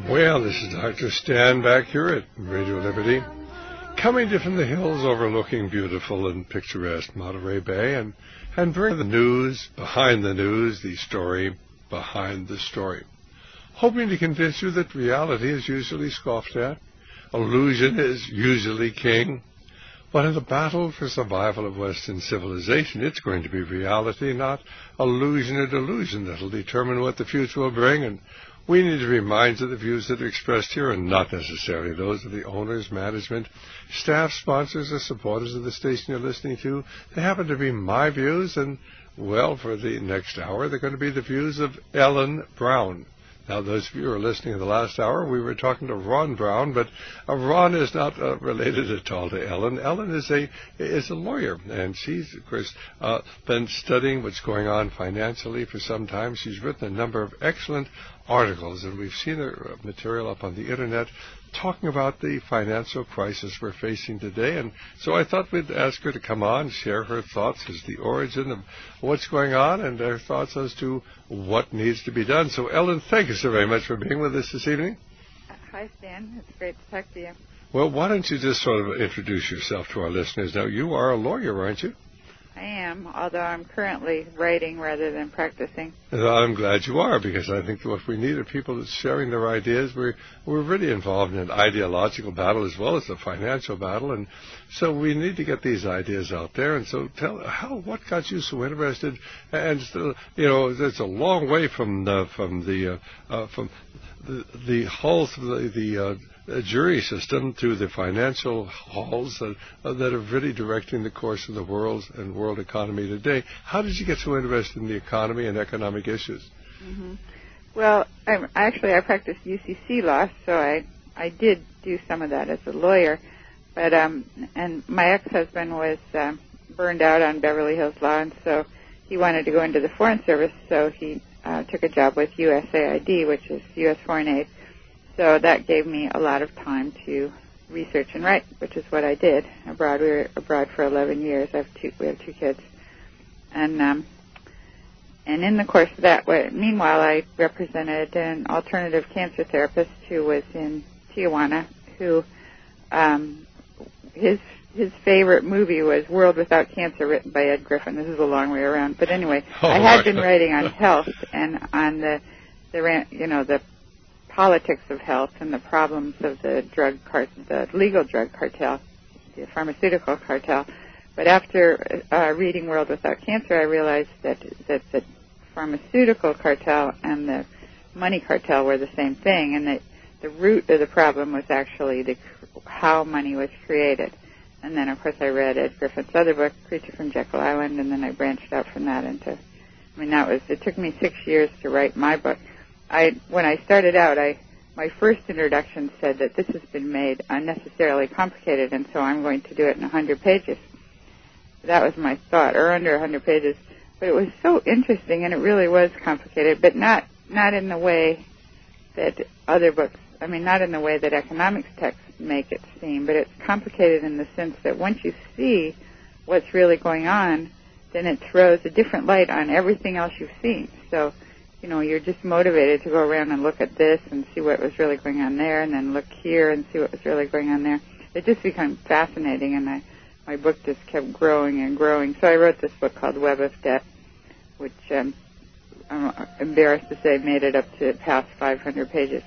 Well, this is Dr. Stan back here at Radio Liberty, coming to you from the hills overlooking beautiful and picturesque Monterey Bay, and bring the news behind the news, the story behind the story. Hoping to convince you that reality is usually scoffed at, illusion is usually king, but in the battle for survival of Western civilization, it's going to be reality, not illusion or delusion, that will determine what the future will bring. And we need to remind you that the views that are expressed here are not necessarily those of the owners, management, staff, sponsors, or supporters of the station you're listening to. They happen to be my views, and, well, for the next hour, they're going to be the views of Ellen Brown. Now, those of you who are listening in the last hour, we were talking to Ron Brown, but Ron is not related at all to Ellen. Ellen is a lawyer, and she's, of course, been studying what's going on financially for some time. She's written a number of excellent articles, and we've seen her material up on the Internet talking about the financial crisis we're facing today. And so I thought we'd ask her to come on, share her thoughts as the origin of what's going on and her thoughts as to what needs to be done. So, Ellen, thank you so very much for being with us this evening. Hi, Stan. It's great to talk to you. Well, why don't you just sort of introduce yourself to our listeners? Now, you are a lawyer, aren't you? I am, although I'm currently writing rather than practicing. I'm glad you are, because I think what we need are people sharing their ideas. We're really involved in an ideological battle as well as a financial battle, and so we need to get these ideas out there. And so what got you so interested? And it's a long way from the halls of the jury system to the financial halls that are really directing the course of the world economy today. How did you get so interested in the economy and economic issues? Mm-hmm. Well, I practiced UCC law, so I did do some of that as a lawyer. But and my ex-husband was burned out on Beverly Hills law, and so he wanted to go into the Foreign Service, so he took a job with USAID, which is U.S. Foreign Aid. So that gave me a lot of time to research and write, which is what I did abroad. We were abroad for 11 years. We have two kids. And in the course of that, meanwhile, I represented an alternative cancer therapist who was in Tijuana, who his favorite movie was World Without Cancer, written by Ed Griffin. This is a long way around. But anyway, I had been writing on health and on the politics of health and the problems of the legal drug cartel, the pharmaceutical cartel. But after reading World Without Cancer, I realized that the pharmaceutical cartel and the money cartel were the same thing, and that the root of the problem was actually how money was created. And then, of course, I read Ed Griffin's other book, Creature from Jekyll Island, and then I branched out from that into, it took me 6 years to write my book. When I started out, my first introduction said that this has been made unnecessarily complicated, and so I'm going to do it in 100 pages. That was my thought, or under 100 pages. But it was so interesting, and it really was complicated, but not in the way that other books, not in the way that economics texts make it seem, but it's complicated in the sense that once you see what's really going on, then it throws a different light on everything else you've seen. So, you're just motivated to go around and look at this and see what was really going on there, and then look here and see what was really going on there. It just became fascinating, and my book just kept growing and growing. So I wrote this book called Web of Debt, which I'm embarrassed to say made it up to past 500 pages.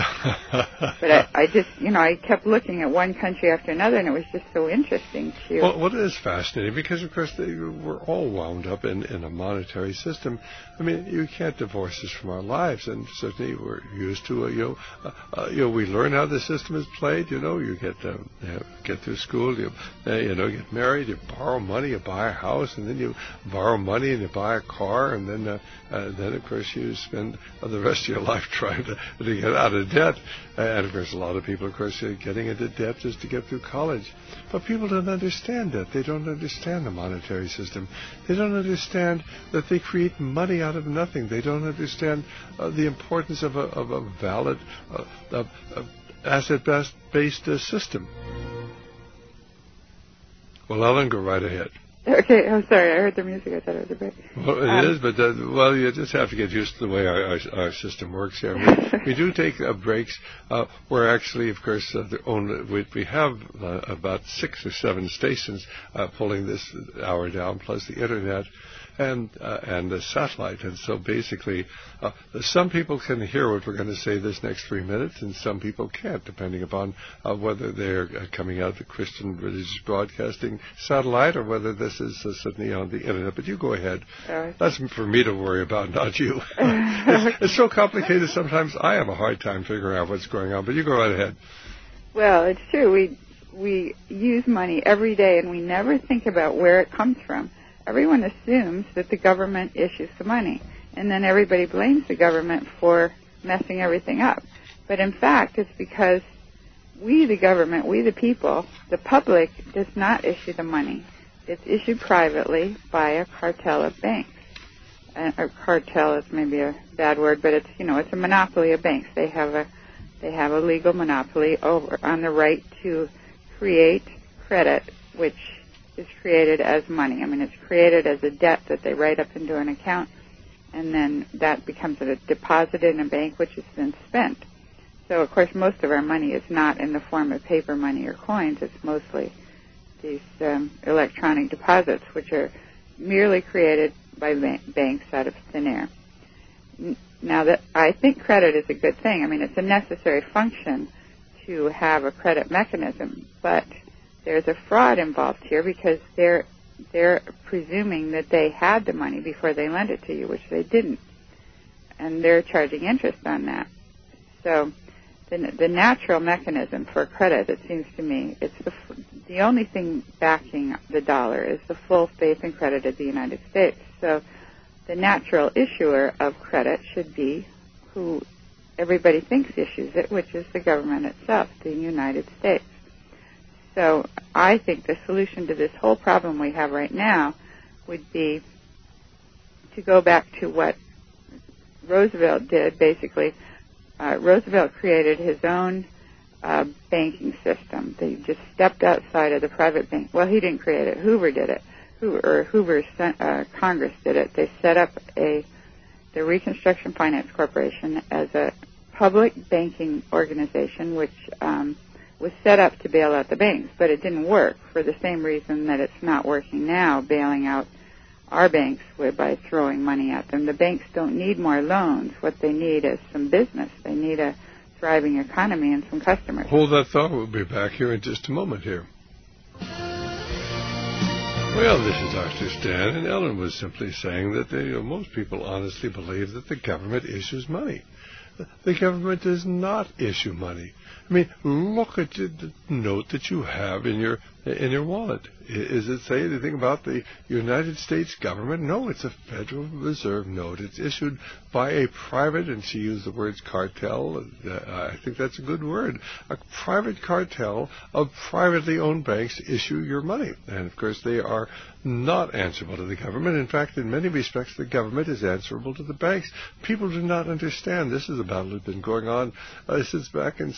But I kept looking at one country after another, and it was just so interesting too. Well, it is fascinating because, of course, we're all wound up in a monetary system. You can't divorce us from our lives, and certainly we're used to we learn how the system is played. You get through school, you get married, you borrow money, you buy a house, and then you borrow money and you buy a car, and then of course you spend the rest of your life trying to get out of debt. And of course, a lot of people, of course, are getting into debt just to get through college. But people don't understand that. They don't understand the monetary system. They don't understand that they create money out of nothing. They don't understand the importance of a valid, asset-based system. Well, Ellen, go right ahead. Okay, I'm sorry. I heard the music. I thought it was a break. Well, it is, but you just have to get used to the way our system works here. We do take breaks. We're actually, of course, we have about 6 or 7 stations pulling this hour down, plus the internet and the satellite. And so basically, some people can hear what we're going to say this next 3 minutes, and some people can't, depending upon whether they're coming out of the Christian Religious Broadcasting satellite or whether this is suddenly on the internet. But you go ahead. That's for me to worry about, not you. It's so complicated sometimes I have a hard time figuring out what's going on, but you go right ahead. Well, it's true. We use money every day, and we never think about where it comes from. Everyone assumes that the government issues the money, and then everybody blames the government for messing everything up. But in fact, it's because we, the government, we, the people, the public, does not issue the money. It's issued privately by a cartel of banks. A cartel is maybe a bad word, but it's a monopoly of banks. They have a legal monopoly on the right to create credit, which is created as money. I mean, it's created as a debt that they write up into an account, and then that becomes a deposit in a bank, which is then spent. So, of course, most of our money is not in the form of paper money or coins. It's mostly these electronic deposits, which are merely created by banks out of thin air. Now, that I think credit is a good thing. I mean, it's a necessary function to have a credit mechanism, but there's a fraud involved here because they're presuming that they had the money before they lent it to you, which they didn't, and they're charging interest on that. So the natural mechanism for credit, it seems to me, it's the only thing backing the dollar is the full faith and credit of the United States. So the natural issuer of credit should be who everybody thinks issues it, which is the government itself, the United States. So I think the solution to this whole problem we have right now would be to go back to what Roosevelt did. Basically, Roosevelt created his own banking system. They just stepped outside of the private bank. Well, he didn't create it. Hoover did it. Hoover's Congress did it. They set up the Reconstruction Finance Corporation as a public banking organization, which was set up to bail out the banks, but it didn't work for the same reason that it's not working now, bailing out our banks by throwing money at them. The banks don't need more loans. What they need is some business. They need a thriving economy and some customers. Hold that thought. We'll be back here in just a moment here. Well, this is Dr. Stan, and Ellen was simply saying that most people honestly believe that the government issues money. The government does not issue money. I mean, look at the note that you have in your wallet. Does it say anything about the United States government? No, it's a Federal Reserve note. It's issued by a private, and she used the words cartel. I think that's a good word. A private cartel of privately owned banks issue your money. And, of course, they are not answerable to the government. In fact, in many respects, the government is answerable to the banks. People do not understand. This is a battle that's been going on since back in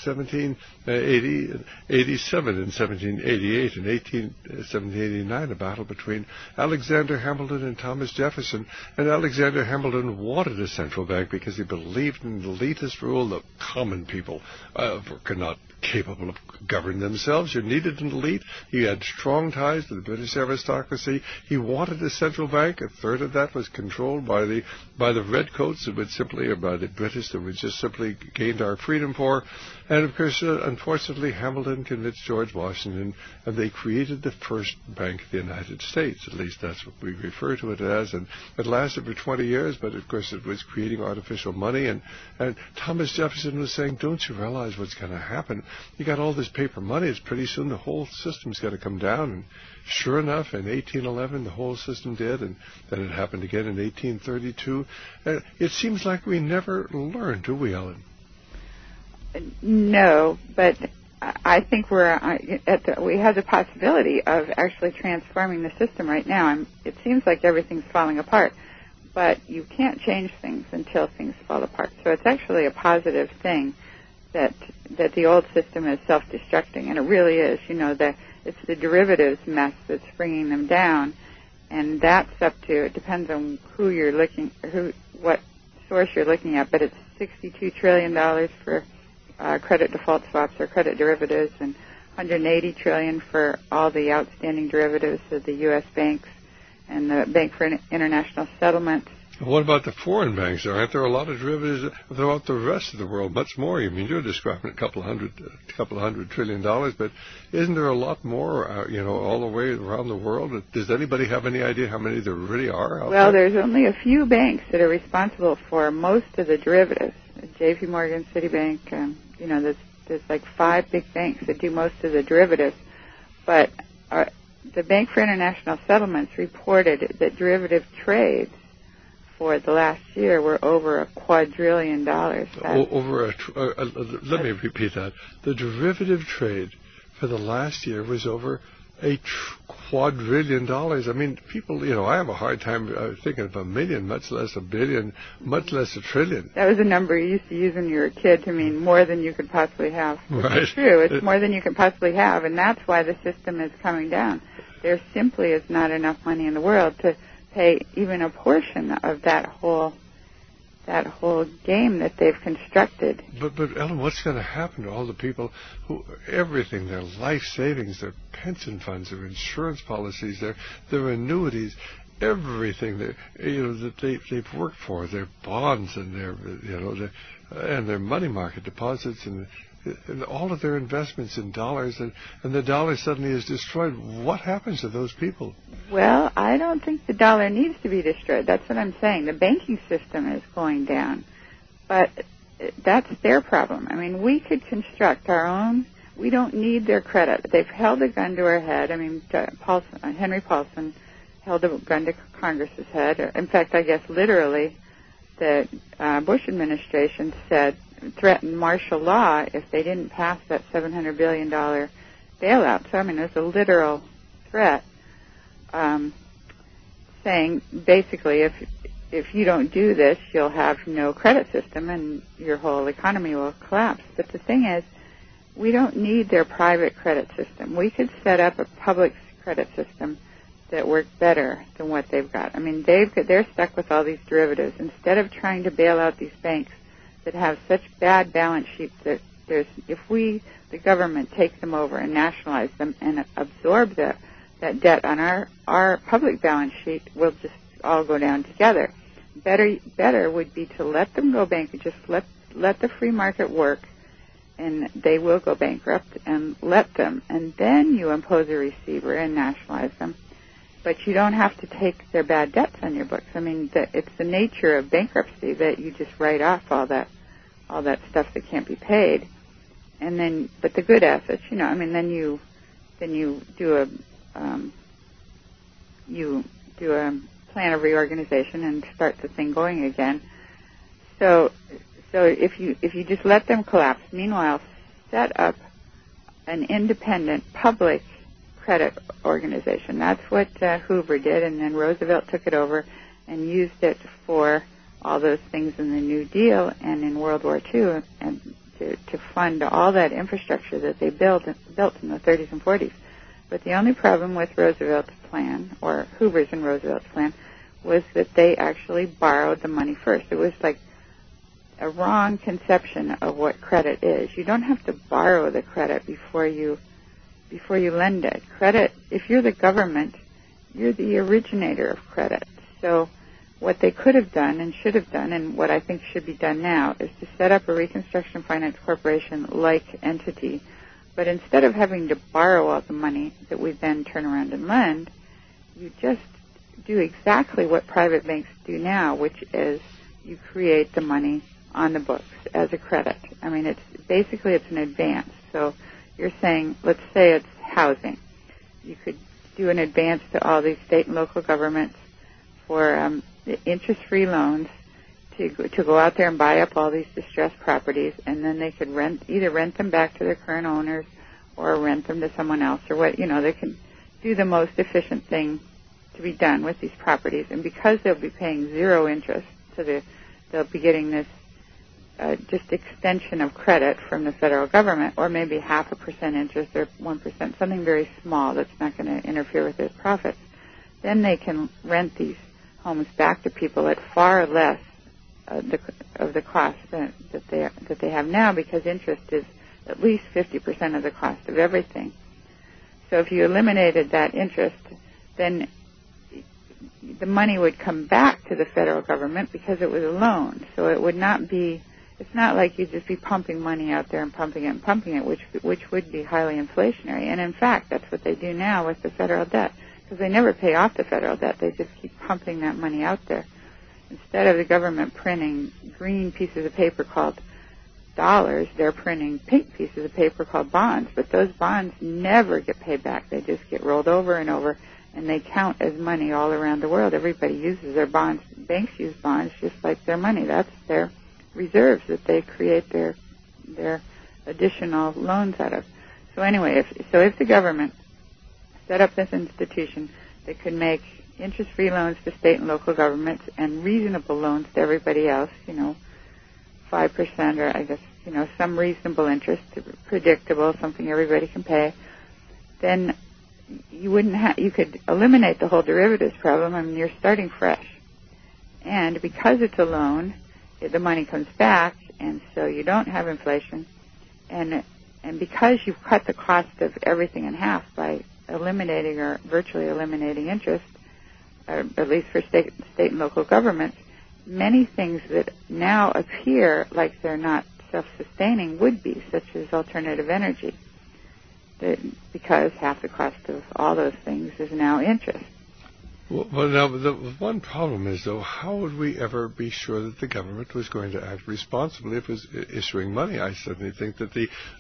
1787 and 1788 and 1789, a battle between Alexander Hamilton and Thomas Jefferson. And Alexander Hamilton wanted a central bank because he believed in the elitist rule. The common people were not capable of governing themselves. You needed an elite. He had strong ties to the British aristocracy. He wanted a central bank. A third of that was controlled by the redcoats, who would simply, or by the British, that would just simply gained our freedom for. And of course, unfortunately, Hamilton convinced George Washington, and they created the first bank of the United States. At least that's what we refer to it as. And it lasted for 20 years, but of course it was creating artificial money. And Thomas Jefferson was saying, don't you realize what's going to happen? You got all this paper money. It's pretty soon the whole system's going to come down. And sure enough, in 1811, the whole system did, and then it happened again in 1832. It seems like we never learned, do we, Ellen? No, but I think we have the possibility of actually transforming the system right now. It seems like everything's falling apart, but you can't change things until things fall apart. So it's actually a positive thing that the old system is self-destructing, and it really is. It's the derivatives mess that's bringing them down, and that's up to, it depends on what source you're looking at, but it's $62 trillion for credit default swaps or credit derivatives, and $180 trillion for all the outstanding derivatives of the U.S. banks and the Bank for International Settlements. What about the foreign banks? Aren't there a lot of derivatives throughout the rest of the world? Much more. I mean, you're describing a couple of $100 trillion, but isn't there a lot more, all the way around the world? Does anybody have any idea how many there really are out there? Well, there's only a few banks that are responsible for most of the derivatives. J.P. Morgan, Citibank, there's like 5 big banks that do most of the derivatives. But the Bank for International Settlements reported that derivative trades for the last year were over $2 quadrillion. Let me repeat that. The derivative trade for the last year was over $1 quadrillion. I mean, people, I have a hard time thinking of a million, much less a billion, much less a trillion. That was a number you used to use when you were a kid to mean more than you could possibly have. Right. It's true. It's more than you can possibly have, and that's why the system is coming down. There simply is not enough money in the world to pay even a portion of that whole game that they've constructed. But Ellen, what's going to happen to all the people who everything, their life savings, their pension funds, their insurance policies, their annuities, everything that they've worked for, their bonds and their money market deposits and all of their investments in dollars, and the dollar suddenly is destroyed. What happens to those people? Well, I don't think the dollar needs to be destroyed. That's what I'm saying. The banking system is going down, but that's their problem. I mean, we could construct our own. We don't need their credit. They've held a gun to our head. I mean, Henry Paulson held a gun to Congress's head. In fact, I guess literally, the Bush administration threatened martial law if they didn't pass that $700 billion bailout. So, I mean, it was a literal threat, saying basically if you don't do this, you'll have no credit system and your whole economy will collapse. But the thing is, we don't need their private credit system. We could set up a public credit system that worked better than what they've got. I mean, they're stuck with all these derivatives. Instead of trying to bail out these banks that have such bad balance sheets that if we, the government, take them over and nationalize them and absorb that debt on our public balance sheet, we'll just all go down together. Better would be to let them go bankrupt, just let the free market work, and they will go bankrupt, and let them, and then you impose a receiver and nationalize them. But you don't have to take their bad debts on your books. I mean, it's the nature of bankruptcy that you just write off all that stuff that can't be paid, and then, but the good assets, then you do a plan of reorganization and start the thing going again. So if you just let them collapse, meanwhile, set up an independent public credit organization. That's what Hoover did, and then Roosevelt took it over and used it for all those things in the New Deal and in World War II, and to fund all that infrastructure that they built in the 30s and 40s. But the only problem with Roosevelt's plan, or Hoover's and Roosevelt's plan, was that they actually borrowed the money first. It was like a wrong conception of what credit is. You don't have to borrow the credit before you lend it. Credit, if you're the government, you're the originator of credit. So what they could have done and should have done, and what I think should be done now, is to set up a Reconstruction Finance Corporation-like entity. But instead of having to borrow all the money that we then turn around and lend, you just do exactly what private banks do now, which is you create the money on the books as a credit. I mean, it's an advance. So you're saying, let's say it's housing. You could do an advance to all these state and local governments for interest-free loans to go out there and buy up all these distressed properties, and then they could either rent them back to their current owners or rent them to someone else, or they can do the most efficient thing to be done with these properties. And because they'll be paying zero interest, they'll be getting this just extension of credit from the federal government, or maybe 0.5% interest or 1%, something very small that's not going to interfere with their profits. then they can rent these homes back to people at far less of the cost that they have now, because interest is at least 50% of the cost of everything. So if you eliminated that interest, then the money would come back to the federal government because it was a loan. So it would not be, it's not like you'd just be pumping money out there and pumping it, which would be highly inflationary. And in fact, that's what they do now with the federal debt, because they never pay off the federal debt. They just keep pumping that money out there. Instead of the government printing green pieces of paper called dollars, they're printing pink pieces of paper called bonds. But those bonds never get paid back. They just get rolled over and over, and they count as money all around the world. Everybody uses their bonds. Banks use bonds just like their money. That's their reserves that they create their additional loans out of. So anyway, if the government set up this institution that could make interest-free loans to state and local governments and reasonable loans to everybody else, 5% or I guess, some reasonable interest, predictable, something everybody can pay, then you could eliminate the whole derivatives problem. I mean, you're starting fresh. And because it's a loan, the money comes back, and so you don't have inflation. And because you've cut the cost of everything in half by eliminating or virtually eliminating interest, at least for state and local governments, many things that now appear like they're not self-sustaining would be, such as alternative energy, because half the cost of all those things is now interest. Well, now, the one problem is, though, how would we ever be sure that the government was going to act responsibly if it was issuing money? I certainly think that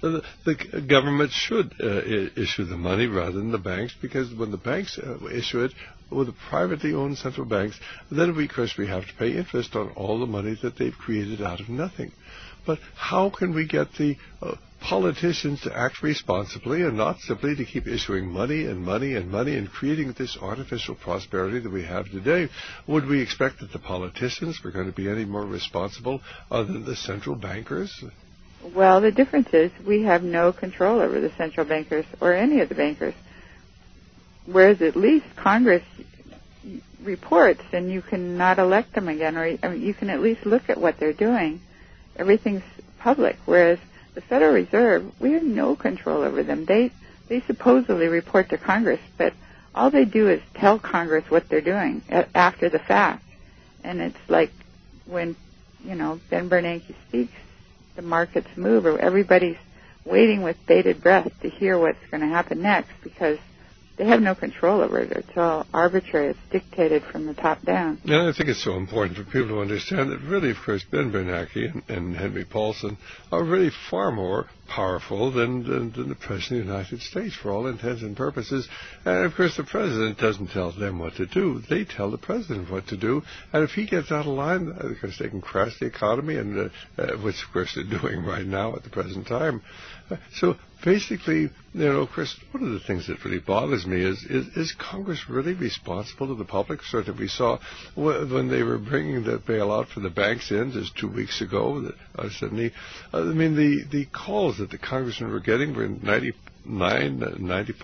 the government should issue the money rather than the banks, because when the banks issue it with the privately owned central banks, then, of course, we have to pay interest on all the money that they've created out of nothing. But how can we get the politicians to act responsibly and not simply to keep issuing money and money and money and creating this artificial prosperity that we have today? Would we expect that the politicians were going to be any more responsible than the central bankers? Well, the difference is we have no control over the central bankers or any of the bankers, whereas at least Congress reports and you can not elect them again, or you can at least look at what they're doing. Everything's public, whereas the Federal Reserve, we have no control over them. They supposedly report to Congress, but all they do is tell Congress what they're doing after the fact. And it's like when, Ben Bernanke speaks, the markets move, or everybody's waiting with bated breath to hear what's going to happen next, because they have no control over it. It's all arbitrary. It's dictated from the top down. And I think it's so important for people to understand that really, of course, Ben Bernanke and Henry Paulson are really far more powerful than the President of the United States for all intents and purposes. And, of course, the President doesn't tell them what to do. They tell the President what to do. And if he gets out of line, of course, they can crash the economy, and which, of course, they're doing right now at the present time. So basically, of course, one of the things that really bothers me is Congress really responsible to the public? Certainly we saw when they were bringing the bailout for the banks in just 2 weeks ago, suddenly, the calls that the congressmen were getting were 99%,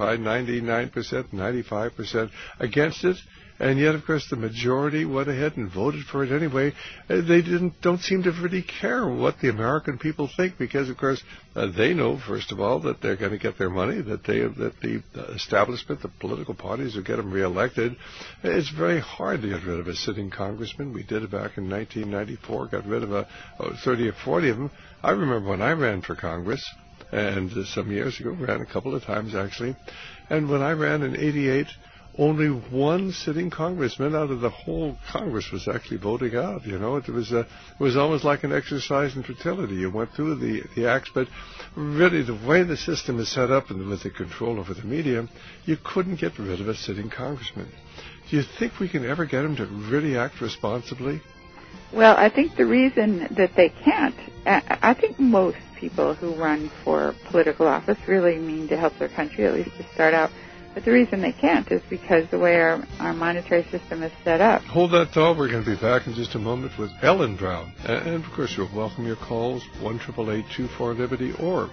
95% against it. And yet, of course, the majority went ahead and voted for it anyway. They don't seem to really care what the American people think, because, of course, they know, first of all, that they're going to get their money, that the establishment, the political parties will get them reelected. It's very hard to get rid of a sitting congressman. We did it back in 1994, got rid of 30 or 40 of them. I remember when I ran for Congress, and some years ago, ran a couple of times, actually. And when I ran in 88, only one sitting congressman out of the whole Congress was actually voting out. It was almost like an exercise in futility. You went through the acts, but really the way the system is set up and with the control over the media, you couldn't get rid of a sitting congressman. Do you think we can ever get him to really act responsibly? Well, I think the reason that they can't, I think most people who run for political office really mean to help their country, at least to start out. But the reason they can't is because the way our monetary system is set up. Hold that thought. We're going to be back in just a moment with Ellen Brown. And, of course, you'll welcome your calls, 1-888-24-LIBERTY or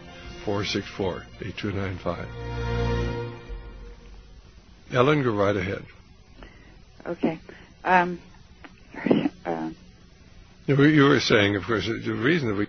464-8295. Ellen, go right ahead. Okay. You were saying, of course, the reason that we...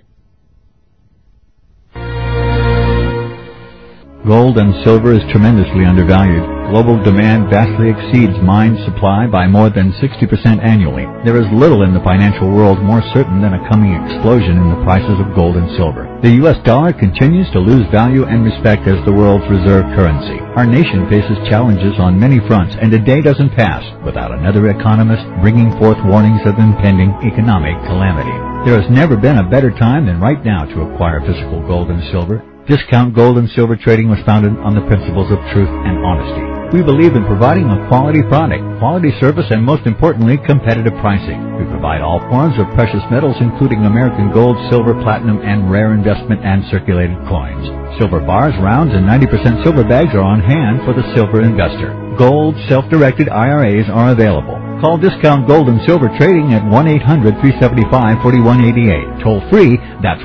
Gold and silver is tremendously undervalued. Global demand vastly exceeds mine supply by more than 60% annually. There is little in the financial world more certain than a coming explosion in the prices of gold and silver. The U.S. dollar continues to lose value and respect as the world's reserve currency. Our nation faces challenges on many fronts, and a day doesn't pass without another economist bringing forth warnings of impending economic calamity. There has never been a better time than right now to acquire physical gold and silver. Discount Gold and Silver Trading was founded on the principles of truth and honesty. We believe in providing a quality product, quality service, and most importantly, competitive pricing. We provide all forms of precious metals, including American gold, silver, platinum, and rare investment and circulated coins. Silver bars, rounds, and 90% silver bags are on hand for the silver investor. Gold, self-directed IRAs are available. Call Discount Gold and Silver Trading at 1-800-375-4188. Toll free, that's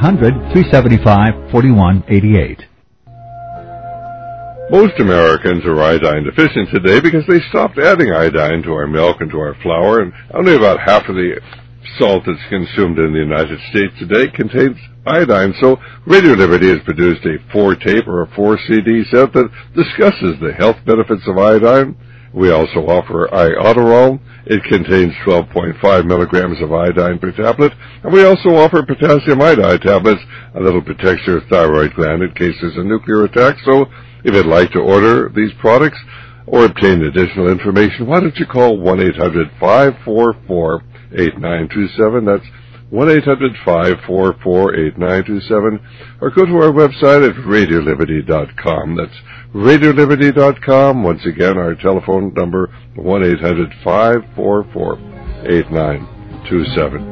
1-800-375-4188. Most Americans are iodine deficient today because they stopped adding iodine to our milk and to our flour, and only about half of the salt that's consumed in the United States today contains iodine. So Radio Liberty has produced a 4-tape or a 4-CD set that discusses the health benefits of iodine. We also offer Iodoral. It contains 12.5 milligrams of iodine per tablet. And we also offer potassium iodide tablets that'll protect your thyroid gland in case there's a nuclear attack. So if you'd like to order these products or obtain additional information, why don't you call 1-800-544-8927. That's 1-800-544-8927. Or go to our website at RadioLiberty.com. That's RadioLiberty.com. Once again, our telephone number, 1-800-544-8927.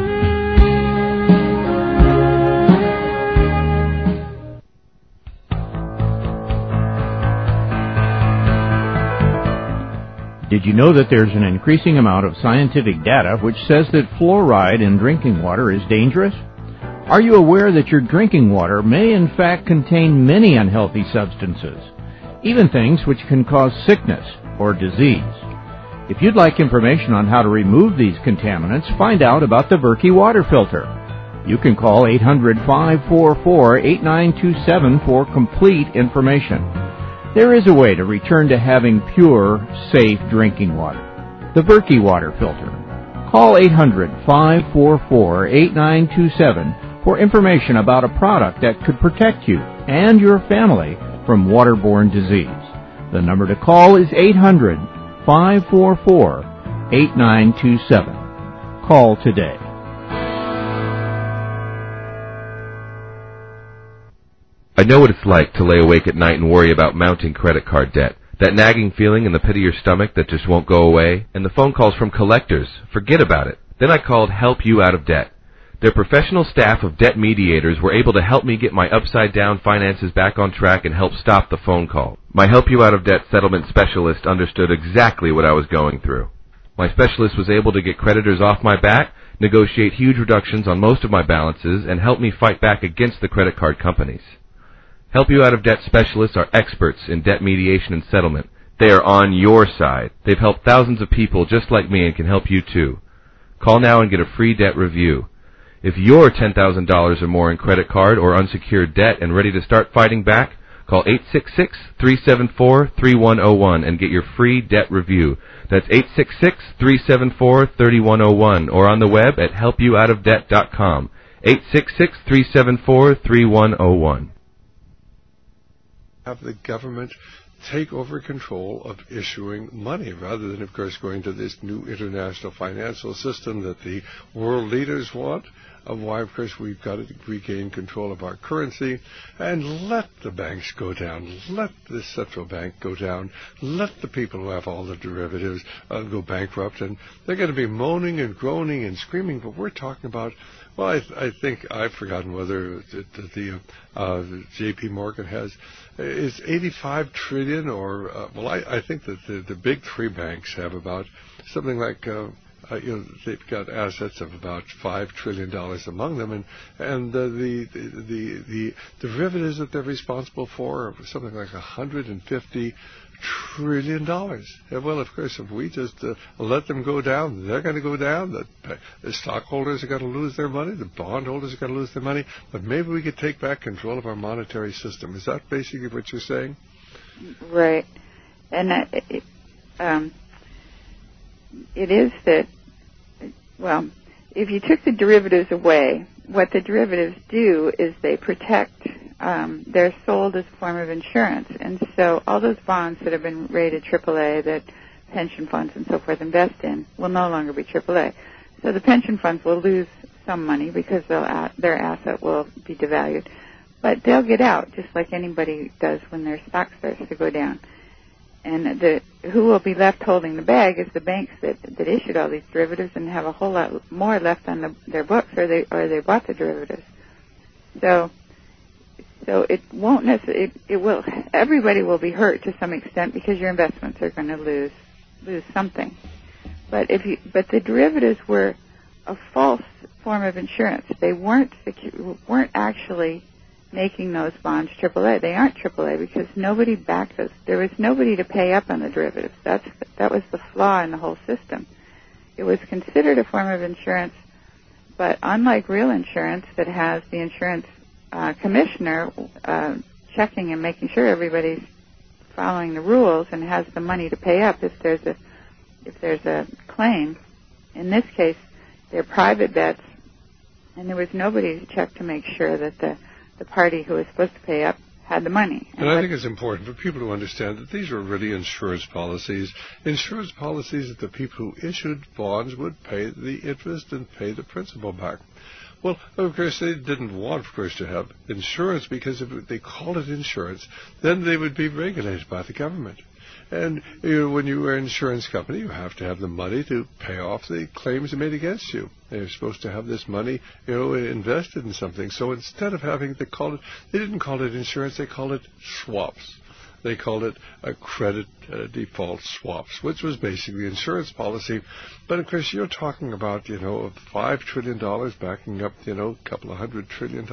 Did you know that there's an increasing amount of scientific data which says that fluoride in drinking water is dangerous? Are you aware that your drinking water may in fact contain many unhealthy substances, even things which can cause sickness or disease? If you'd like information on how to remove these contaminants, find out about the Berkey water filter. You can call 800-544-8927 for complete information. There is a way to return to having pure, safe drinking water. The Berkey water filter. Call 800-544-8927 for information about a product that could protect you and your family from waterborne disease. The number to call is 800-544-8927. Call today. I know what it's like to lay awake at night and worry about mounting credit card debt. That nagging feeling in the pit of your stomach that just won't go away. And the phone calls from collectors. Forget about it. Then I called Help You Out of Debt. Their professional staff of debt mediators were able to help me get my upside-down finances back on track and help stop the phone call. My Help You Out of Debt settlement specialist understood exactly what I was going through. My specialist was able to get creditors off my back, negotiate huge reductions on most of my balances, and help me fight back against the credit card companies. Help You Out of Debt specialists are experts in debt mediation and settlement. They are on your side. They've helped thousands of people just like me and can help you too. Call now and get a free debt review. If you're $10,000 or more in credit card or unsecured debt and ready to start fighting back, call 866-374-3101 and get your free debt review. That's 866-374-3101 or on the web at helpyououtofdebt.com. 866-374-3101. Have the government take over control of issuing money rather than, of course, going to this new international financial system that the world leaders want. Why, of course, we've got to regain control of our currency and let the banks go down, let the central bank go down, let the people who have all the derivatives go bankrupt, and they're going to be moaning and groaning and screaming, but we're talking about, well, I think I've forgotten whether the J.P. Morgan is 85 trillion or, I think that the big three banks have about something like, they've got assets of about $5 trillion among them, and the derivatives that they're responsible for are something like $150 trillion. Well, of course, if we just let them go down, they're going to go down. The stockholders are going to lose their money. The bondholders are going to lose their money. But maybe we could take back control of our monetary system. Is that basically what you're saying? Right. And it is that, well, if you took the derivatives away, what the derivatives do is they protect, they're sold as a form of insurance. And so all those bonds that have been rated AAA that pension funds and so forth invest in will no longer be AAA. So the pension funds will lose some money because their asset will be devalued. But they'll get out just like anybody does when their stock starts to go down. And who will be left holding the bag is the banks that issued all these derivatives and have a whole lot more left on their books, or they bought the derivatives. So it won't necessarily. It will. Everybody will be hurt to some extent because your investments are going to lose something. But the derivatives were a false form of insurance. They weren't actually making those bonds AAA. They aren't AAA because nobody backed us. There was nobody to pay up on the derivatives. That was the flaw in the whole system. It was considered a form of insurance, but unlike real insurance that has the insurance commissioner checking and making sure everybody's following the rules and has the money to pay up if there's a claim. In this case, they're private bets, and there was nobody to check to make sure that the party who was supposed to pay up had the money. And I think it's important for people to understand that these are really insurance policies that the people who issued bonds would pay the interest and pay the principal back. Well, of course, they didn't want, of course, to have insurance because if they called it insurance, then they would be regulated by the government. And when you are an insurance company, you have to have the money to pay off the claims made against you. They're supposed to have this money, invested in something. So instead of having they didn't call it insurance, they called it swaps. They called it a credit default swaps, which was basically insurance policy. But of course, you're talking about, $5 trillion backing up, a couple of $100 trillion,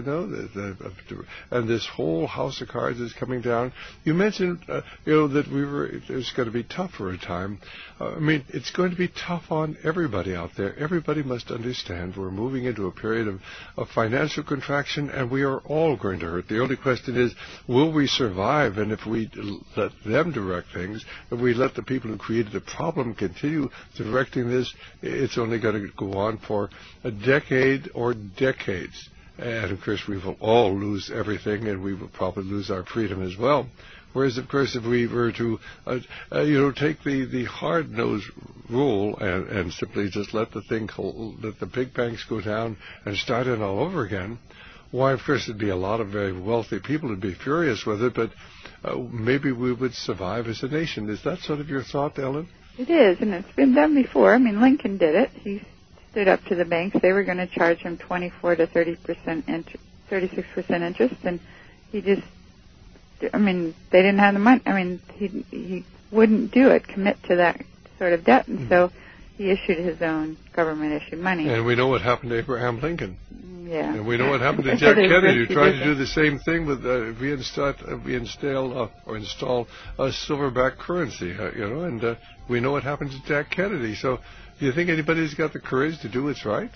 and this whole house of cards is coming down. You mentioned, that it was going to be tough for a time. It's going to be tough on everybody out there. Everybody must understand we're moving into a period of financial contraction, and we are all going to hurt. The only question is, will we survive? And if we let them direct things, if we let the people who created the problem continue directing this, it's only going to go on for a decade or decades. And, of course, we will all lose everything, and we will probably lose our freedom as well. Whereas, of course, if we were to, take the hard-nosed rule and simply just let the big banks go down and start it all over again, why, of course, there'd be a lot of very wealthy people who'd be furious with it, but maybe we would survive as a nation. Is that sort of your thought, Ellen? It is, and it's been done before. Lincoln did it. He stood up to the banks. They were going to charge him 24 to 36% interest, and he just, they didn't have the money. He wouldn't do it, commit to that sort of debt, and so he issued his own government-issued money. And we know what happened to Abraham Lincoln. Yeah. And we know what happened to Jack Kennedy, who tried to do the same thing with install a silverback currency, and we know what happened to Jack Kennedy. So do you think anybody's got the courage to do what's right?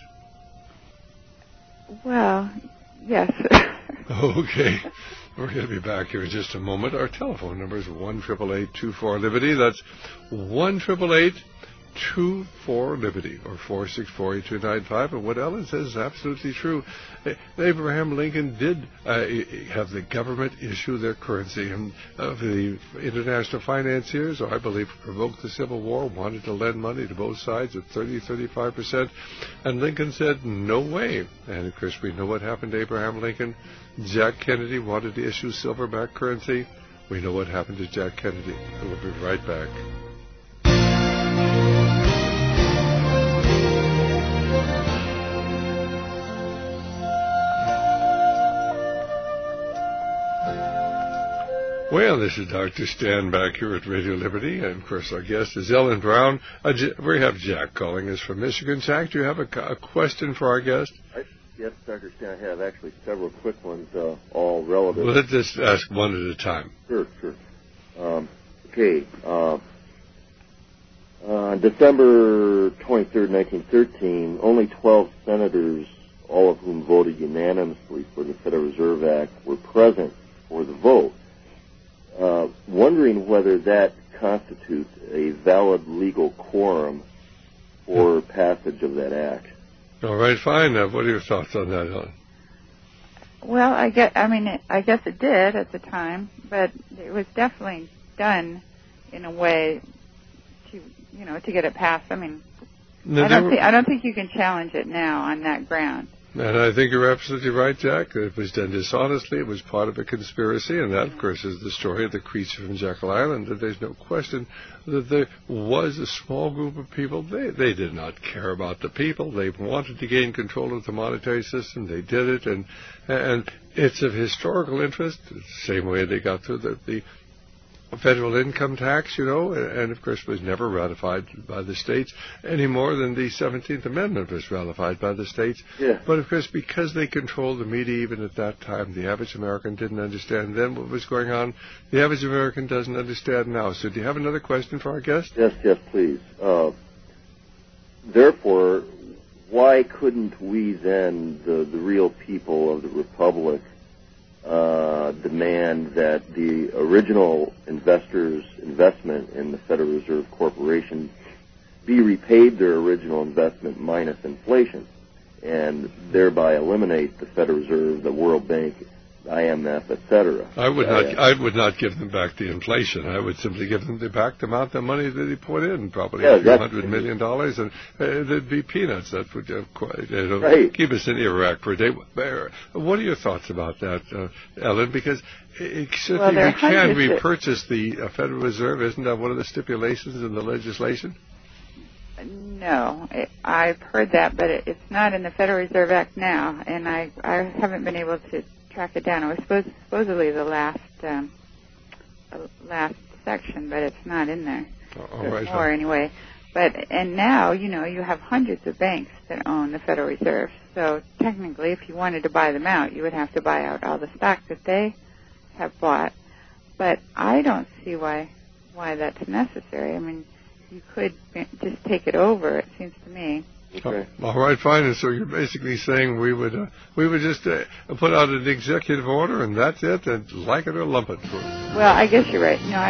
Well, yes. Okay. We're going to be back here in just a moment. Our telephone number is 1-888-24-LIBERTY. That's 1-888-24-LIBERTY, or 464-8295. And what Ellen says is absolutely true. Abraham Lincoln did have the government issue their currency, and the international financiers, I believe, provoked the Civil War, wanted to lend money to both sides at 30-35%, and Lincoln said, no way. And, of course, we know what happened to Abraham Lincoln. Jack Kennedy wanted to issue silverback currency. We know what happened to Jack Kennedy. And we'll be right back. Well, this is Dr. Stan back here at Radio Liberty, and of course our guest is Ellen Brown. We have Jack calling us from Michigan. Jack, do you have a question for our guest? Yes, Dr. Stan, I have actually several quick ones, all relevant. Well, let's just ask one at a time. Sure. Okay. On December 23rd, 1913, only 12 senators, all of whom voted unanimously for the Federal Reserve Act, were present for the vote. Wondering whether that constitutes a valid legal quorum for passage of that act. All right, fine. What are your thoughts on that, Helen? Well, I guess it did at the time, but it was definitely done in a way to get it passed. I mean, I don't think you can challenge it now on that ground. And I think you're absolutely right, Jack. It was done dishonestly. It was part of a conspiracy, and that, of course, is the story of the creature from Jekyll Island. That there's no question that there was a small group of people. They did not care about the people. They wanted to gain control of the monetary system. They did it, and it's of historical interest. The same way they got through the federal income tax, and of course was never ratified by the states any more than the 17th Amendment was ratified by the states. Yeah. But of course, because they controlled the media even at that time, the average American didn't understand then what was going on. The average American doesn't understand now. So do you have another question for our guest? Yes, please. Therefore, why couldn't we then, the real people of the Republic, demand that the original investors' investment in the Federal Reserve Corporation be repaid their original investment minus inflation, and thereby eliminate the Federal Reserve, the World Bank, IMF, etc. I would not give them back the inflation. I would simply give them back the amount of money that they put in, probably a few $100 million, and there'd be peanuts. That would keep us in Iraq for a day. What are your thoughts about that, Ellen? Because we can repurchase the Federal Reserve. Isn't that one of the stipulations in the legislation? No, I've heard that, but it's not in the Federal Reserve Act now, and I haven't been able to track it down. It was supposedly the last section, but it's not in there. More anyway. And now, you have hundreds of banks that own the Federal Reserve. So technically, if you wanted to buy them out, you would have to buy out all the stock that they have bought. But I don't see why that's necessary. I mean, you could just take it over, it seems to me. Okay. All right, fine. And so you're basically saying we would just put out an executive order and that's it, and like it or lump it. Well, I guess you're right. No,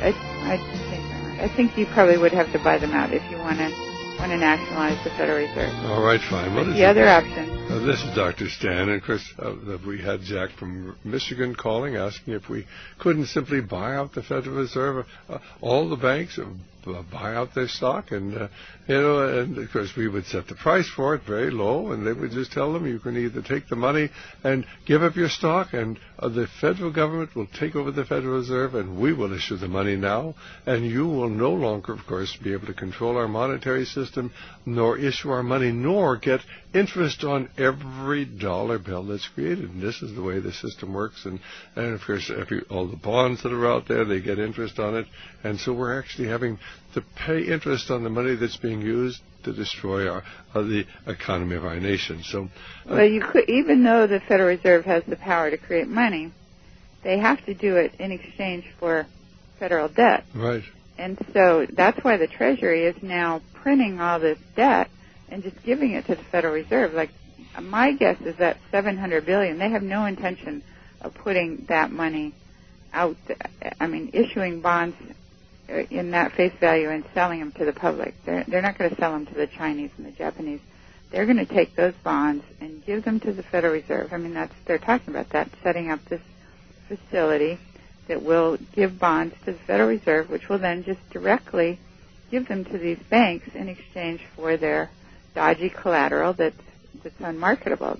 I think you probably would have to buy them out if you want to nationalize the Federal Reserve. All right, fine. What is the other option? This is Dr. Stan, and Chris. We had Jack from Michigan calling, asking if we couldn't simply buy out the Federal Reserve, all the banks. Buy out their stock, and and of course we would set the price for it very low, and they would just tell them you can either take the money and give up your stock, and the federal government will take over the Federal Reserve, and we will issue the money now, and you will no longer, of course, be able to control our monetary system, nor issue our money, nor get interest on every dollar bill that's created. And this is the way the system works, and of course all the bonds that are out there, they get interest on it, and so we're actually having to pay interest on the money that's being used to destroy the economy of our nation. So, well, you could, even though the Federal Reserve has the power to create money, they have to do it in exchange for federal debt. Right. And so that's why the Treasury is now printing all this debt and just giving it to the Federal Reserve. Like, my guess is that $700 billion. They have no intention of putting that money out. I mean, issuing bonds in that face value and selling them to the public. They're not going to sell them to the Chinese and the Japanese. They're going to take those bonds and give them to the Federal Reserve. I mean, they're talking about that, setting up this facility that will give bonds to the Federal Reserve, which will then just directly give them to these banks in exchange for their dodgy collateral that's unmarketable.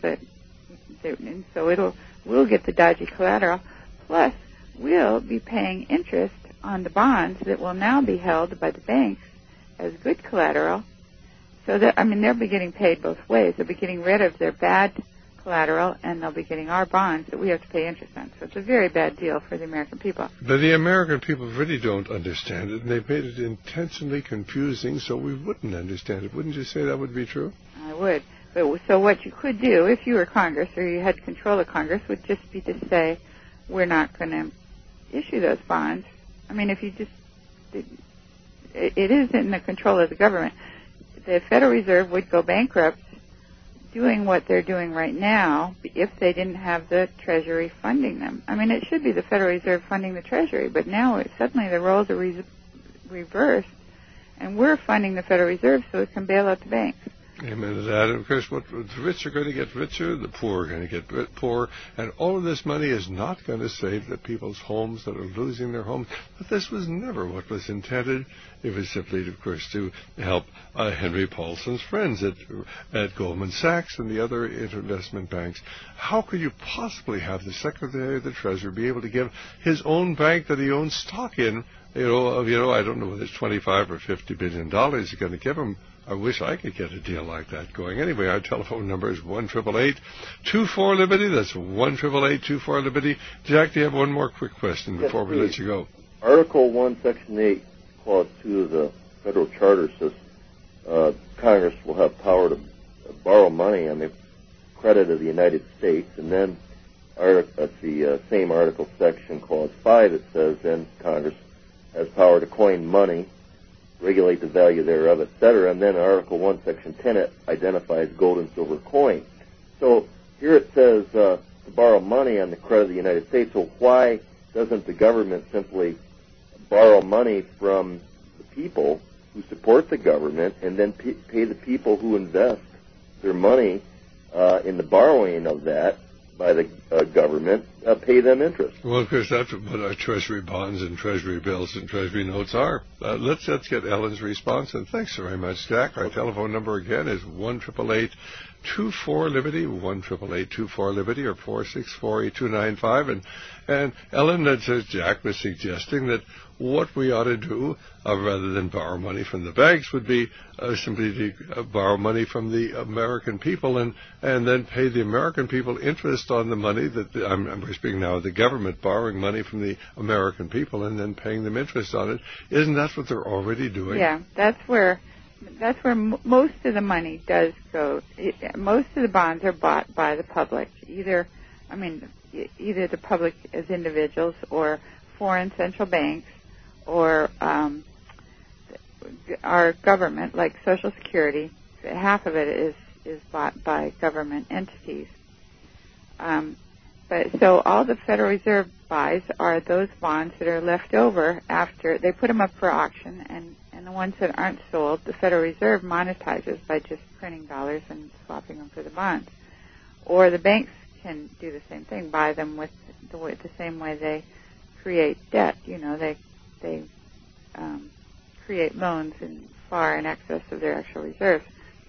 And so we'll get the dodgy collateral, plus we'll be paying interest on the bonds that will now be held by the banks as good collateral. So that, I mean, they'll be getting paid both ways. They'll be getting rid of their bad collateral, and they'll be getting our bonds that we have to pay interest on. So it's a very bad deal for the American people. But the American people really don't understand it, and they've made it intentionally confusing so we wouldn't understand it. Wouldn't you say that would be true? I would. But so what you could do, if you were Congress or you had control of Congress, would just be to say, we're not going to issue those bonds. I mean, if you just it is in the control of the government. The Federal Reserve would go bankrupt doing what they're doing right now if they didn't have the Treasury funding them. I mean, it should be the Federal Reserve funding the Treasury, but now suddenly the roles are reversed, and we're funding the Federal Reserve so it can bail out the banks. Amen to that. And of course, the rich are going to get richer, the poor are going to get poorer, and all of this money is not going to save the people's homes that are losing their homes. But this was never what was intended. It was simply, of course, to help Henry Paulson's friends at Goldman Sachs and the other investment banks. How could you possibly have the Secretary of the Treasury be able to give his own bank that he owns stock in, I don't know whether it's $25 or $50 billion you're going to give him. I wish I could get a deal like that going. Anyway, our telephone number is 1-888-24-LIBERTY. That's 1-888-24-LIBERTY. Jack, do you have one more quick question before we let you go? Article 1, Section 8, Clause 2 of the Federal Charter says Congress will have power to borrow money on the credit of the United States. And then at the same article, Section Clause 5, it says then Congress has power to coin money, regulate the value thereof, etc. And then Article 1, Section 10, it identifies gold and silver coin. So here it says to borrow money on the credit of the United States. So why doesn't the government simply borrow money from the people who support the government and then pay the people who invest their money in the borrowing of that by the government, pay them interest? Well, of course, that's what our Treasury bonds and Treasury bills and Treasury notes are. Let's get Ellen's response, and thanks very much, Jack. Our telephone number again is 1-888-24-LIBERTY, 1-888-24-LIBERTY, or 464-8295. And Ellen, as Jack was suggesting, that what we ought to do, rather than borrow money from the banks, would be simply to borrow money from the American people and then pay the American people interest on the money that we're speaking now of the government borrowing money from the American people and then paying them interest on it. Isn't that what they're already doing? Yeah, that's where most of the money does go. Most of the bonds are bought by the public, either the public as individuals or foreign central banks or our government, like Social Security. Half of it is bought by government entities. But so all the Federal Reserve buys are those bonds that are left over after they put them up for auction, and the ones that aren't sold, the Federal Reserve monetizes by just printing dollars and swapping them for the bonds. Or the banks can do the same thing, buy them with the same way they create debt. They create loans far in excess of their actual reserves.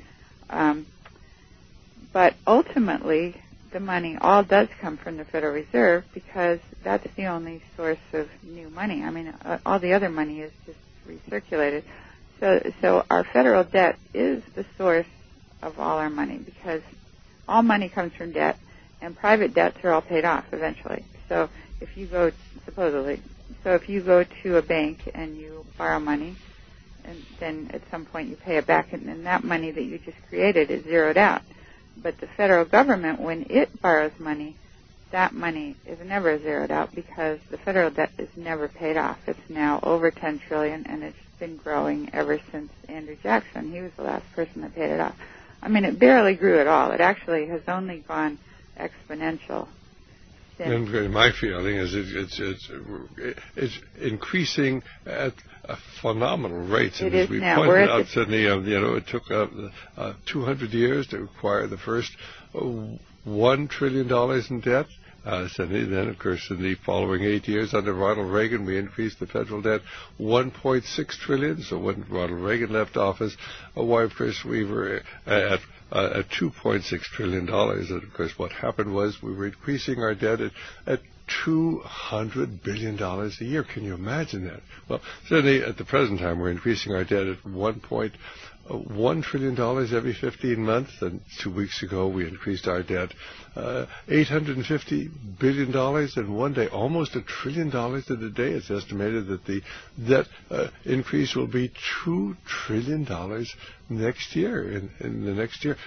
But ultimately, the money all does come from the Federal Reserve because that's the only source of new money. I mean, all the other money is just recirculated. So our federal debt is the source of all our money because all money comes from debt, and private debts are all paid off eventually. So if you go to a bank and you borrow money, and then at some point you pay it back, and then that money that you just created is zeroed out. But the federal government, when it borrows money, that money is never zeroed out because the federal debt is never paid off. It's now over $10 trillion, and it's been growing ever since Andrew Jackson. He was the last person that paid it off. I mean, it barely grew at all. It actually has only gone exponential. And my feeling is it's increasing at a phenomenal rate. And as we pointed out, Sydney, it took 200 years to acquire the first $1 trillion in debt. Sydney, then, of course, in the following 8 years under Ronald Reagan, we increased the federal debt $1.6 trillion. So when Ronald Reagan left office, of course, we were at $2.6 trillion. And, of course, what happened was we were increasing our debt at $200 billion a year. Can you imagine that? Well, certainly at the present time, we're increasing our debt at $1 trillion every 15 months, and 2 weeks ago we increased our debt $850 billion in one day, almost $1 trillion in a day. It's estimated that the debt increase will be $2 trillion next year. In the next year,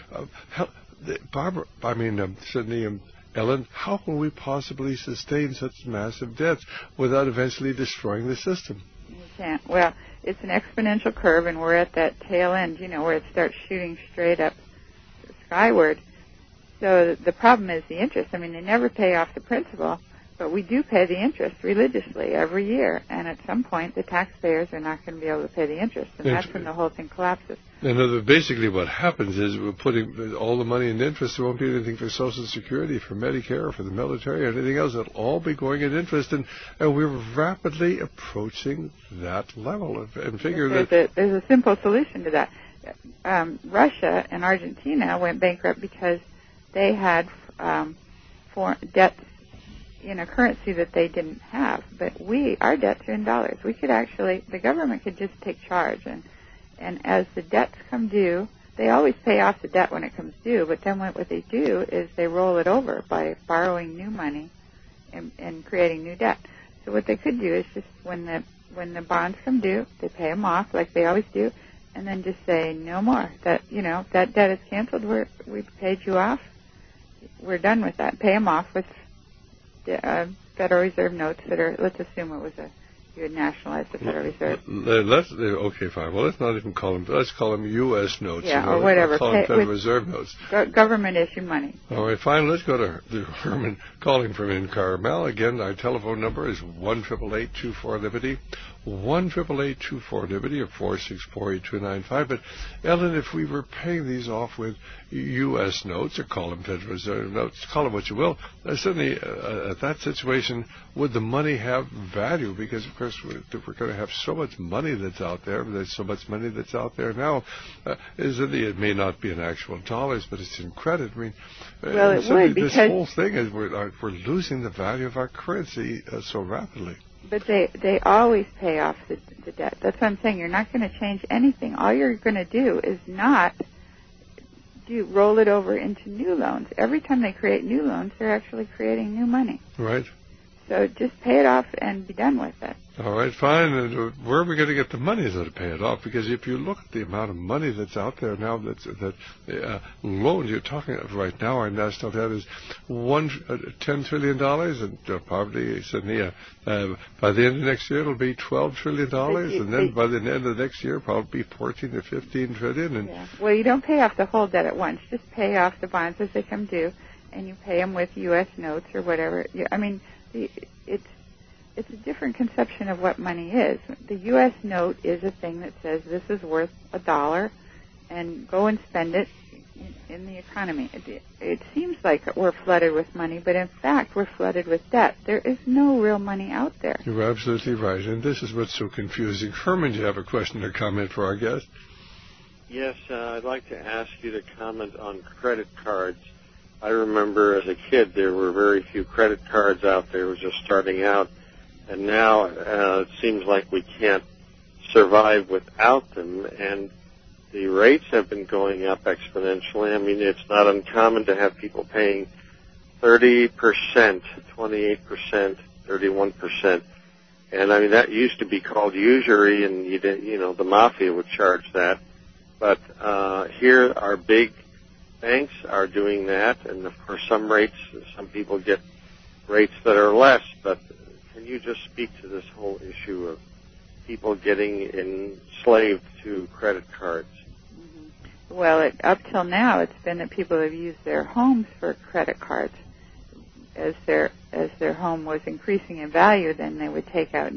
Sydney, Ellen, how can we possibly sustain such massive debts without eventually destroying the system? You can't. Well, it's an exponential curve, and we're at that tail end, where it starts shooting straight up skyward. So the problem is the interest. I mean, they never pay off the principal, but we do pay the interest religiously every year. And at some point, the taxpayers are not going to be able to pay the interest, and that's when the whole thing collapses. And basically what happens is we're putting all the money in interest. There won't be anything for Social Security, for Medicare, for the military, or anything else. It'll all be going in interest, and we're rapidly approaching that level. And figure there's a simple solution to that. Russia and Argentina went bankrupt because they had foreign debts in a currency that they didn't have. But our debts are in dollars. We could actually, the government could just take charge, and as the debts come due, they always pay off the debt when it comes due, but then what they do is they roll it over by borrowing new money and creating new debt. So what they could do is just when the bonds come due, they pay them off like they always do, and then just say no more. That that debt is canceled. We've paid you off. We're done with that. Pay them off with Federal Reserve notes that are. Let's assume it was you had nationalized the Federal Reserve. Okay, fine. Well, let's not even call them. Let's call them U.S. notes. Yeah, or whatever. Call them Federal Reserve notes. Government issue money. All right, fine. Let's go to Herman calling from in Carmel. Again, our telephone number is 1-888-24-LIBERTY. 1-888-24-LIBERTY or 464-8295. But, Ellen, if we were paying these off with U.S. notes, or call them Federal Reserve notes, call them what you will, certainly at that situation, would the money have value? Because, of course, we're going to have so much money that's out there. There's so much money that's out there now. It may not be in actual dollars, but it's in credit. I mean, well, it would, because this whole thing is we're losing the value of our currency so rapidly. But they always pay off the debt. That's what I'm saying. You're not going to change anything. All you're going to do is not roll it over into new loans. Every time they create new loans, they're actually creating new money. Right. So just pay it off and be done with it. All right, fine. And where are we going to get the money to pay it off? Because if you look at the amount of money that's out there now, that loans you're talking about right now, our national debt is $10 trillion, and probably suddenly by the end of next year it'll be $12 trillion, and then by the end of next year probably 14 to 15 trillion. And yeah. Well, you don't pay off the whole debt at once. Just pay off the bonds as they come due, and you pay them with U.S. notes or whatever. I mean, it's a different conception of what money is. The U.S. note is a thing that says this is worth $1 and go and spend it in the economy. It seems like we're flooded with money, but in fact we're flooded with debt. There is no real money out there. You're absolutely right, and this is what's so confusing. Herman, do you have a question or comment for our guest? Yes, I'd like to ask you to comment on credit cards. I remember as a kid there were very few credit cards out there. It was just starting out. And now it seems like we can't survive without them. And the rates have been going up exponentially. I mean, it's not uncommon to have people paying 30%, 28%, 31%. And, I mean, that used to be called usury, and, the mafia would charge that. But here our big banks are doing that, and for some rates, some people get rates that are less. But can you just speak to this whole issue of people getting enslaved to credit cards? Mm-hmm. Well, up till now, it's been that people have used their homes for credit cards. As their home was increasing in value, then they would take out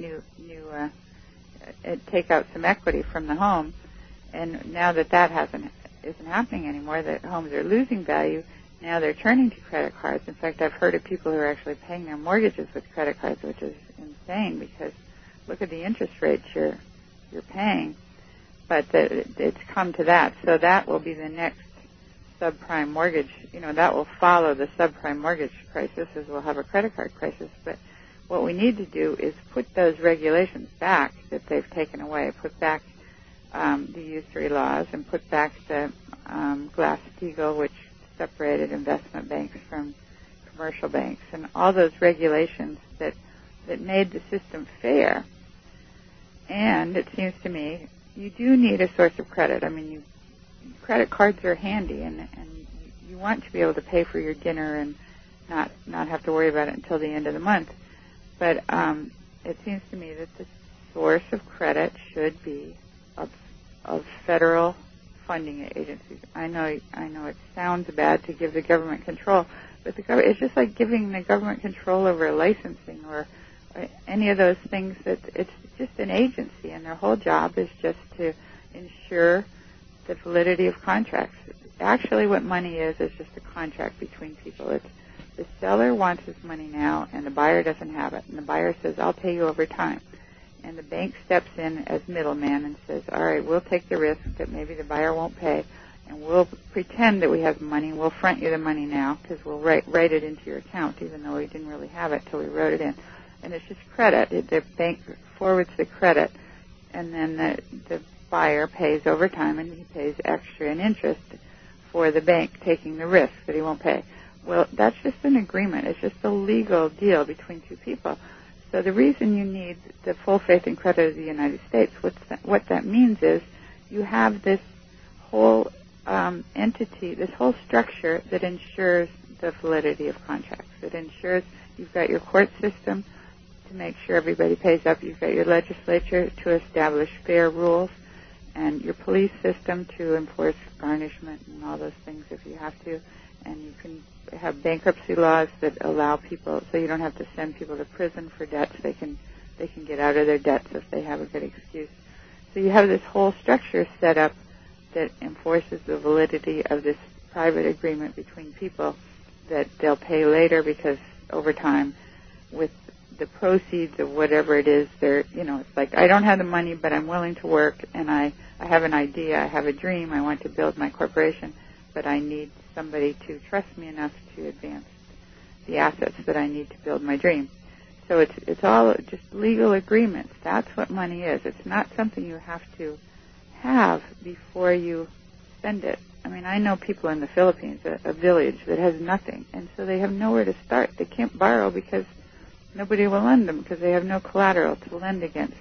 take out some equity from the home. And now that isn't happening anymore, that homes are losing value, now they're turning to credit cards. In fact, I've heard of people who are actually paying their mortgages with credit cards, which is insane because look at the interest rates you're paying. But it's come to that. So that will be the next subprime mortgage. That will follow the subprime mortgage crisis, as we'll have a credit card crisis. But what we need to do is put those regulations back that they've taken away, put back the usury laws, and put back the Glass-Steagall, which separated investment banks from commercial banks, and all those regulations that made the system fair. And it seems to me you do need a source of credit. I mean, credit cards are handy, and you want to be able to pay for your dinner and not have to worry about it until the end of the month. But it seems to me that the source of credit should be of federal funding agencies. I know it sounds bad to give the government control, but it's just like giving the government control over licensing or any of those things. That it's just an agency, and their whole job is just to ensure the validity of contracts. Actually, what money is just a contract between people. It's the seller wants his money now, and the buyer doesn't have it, and the buyer says, "I'll pay you over time." And the bank steps in as middleman and says, all right, we'll take the risk that maybe the buyer won't pay, and we'll pretend that we have money. We'll front you the money now because we'll write it into your account, even though we didn't really have it till we wrote it in. And it's just credit. The bank forwards the credit, and then the buyer pays over time, and he pays extra in interest for the bank taking the risk that he won't pay. Well, that's just an agreement. It's just a legal deal between two people. So the reason you need the full faith and credit of the United States, what that means is you have this whole entity, this whole structure that ensures the validity of contracts. It ensures you've got your court system to make sure everybody pays up. You've got your legislature to establish fair rules, and your police system to enforce garnishment and all those things if you have to. And you can have bankruptcy laws that allow people, so you don't have to send people to prison for debts. They can get out of their debts if they have a good excuse. So you have this whole structure set up that enforces the validity of this private agreement between people that they'll pay later because over time with the proceeds of whatever it is, it's like, I don't have the money, but I'm willing to work, and I have an idea, I have a dream, I want to build my corporation, but I need somebody to trust me enough to advance the assets that I need to build my dream. So it's all just legal agreements. That's what money is. It's not something you have to have before you spend it. I mean, I know people in the Philippines, a village that has nothing, and so they have nowhere to start. They can't borrow because nobody will lend them because they have no collateral to lend against.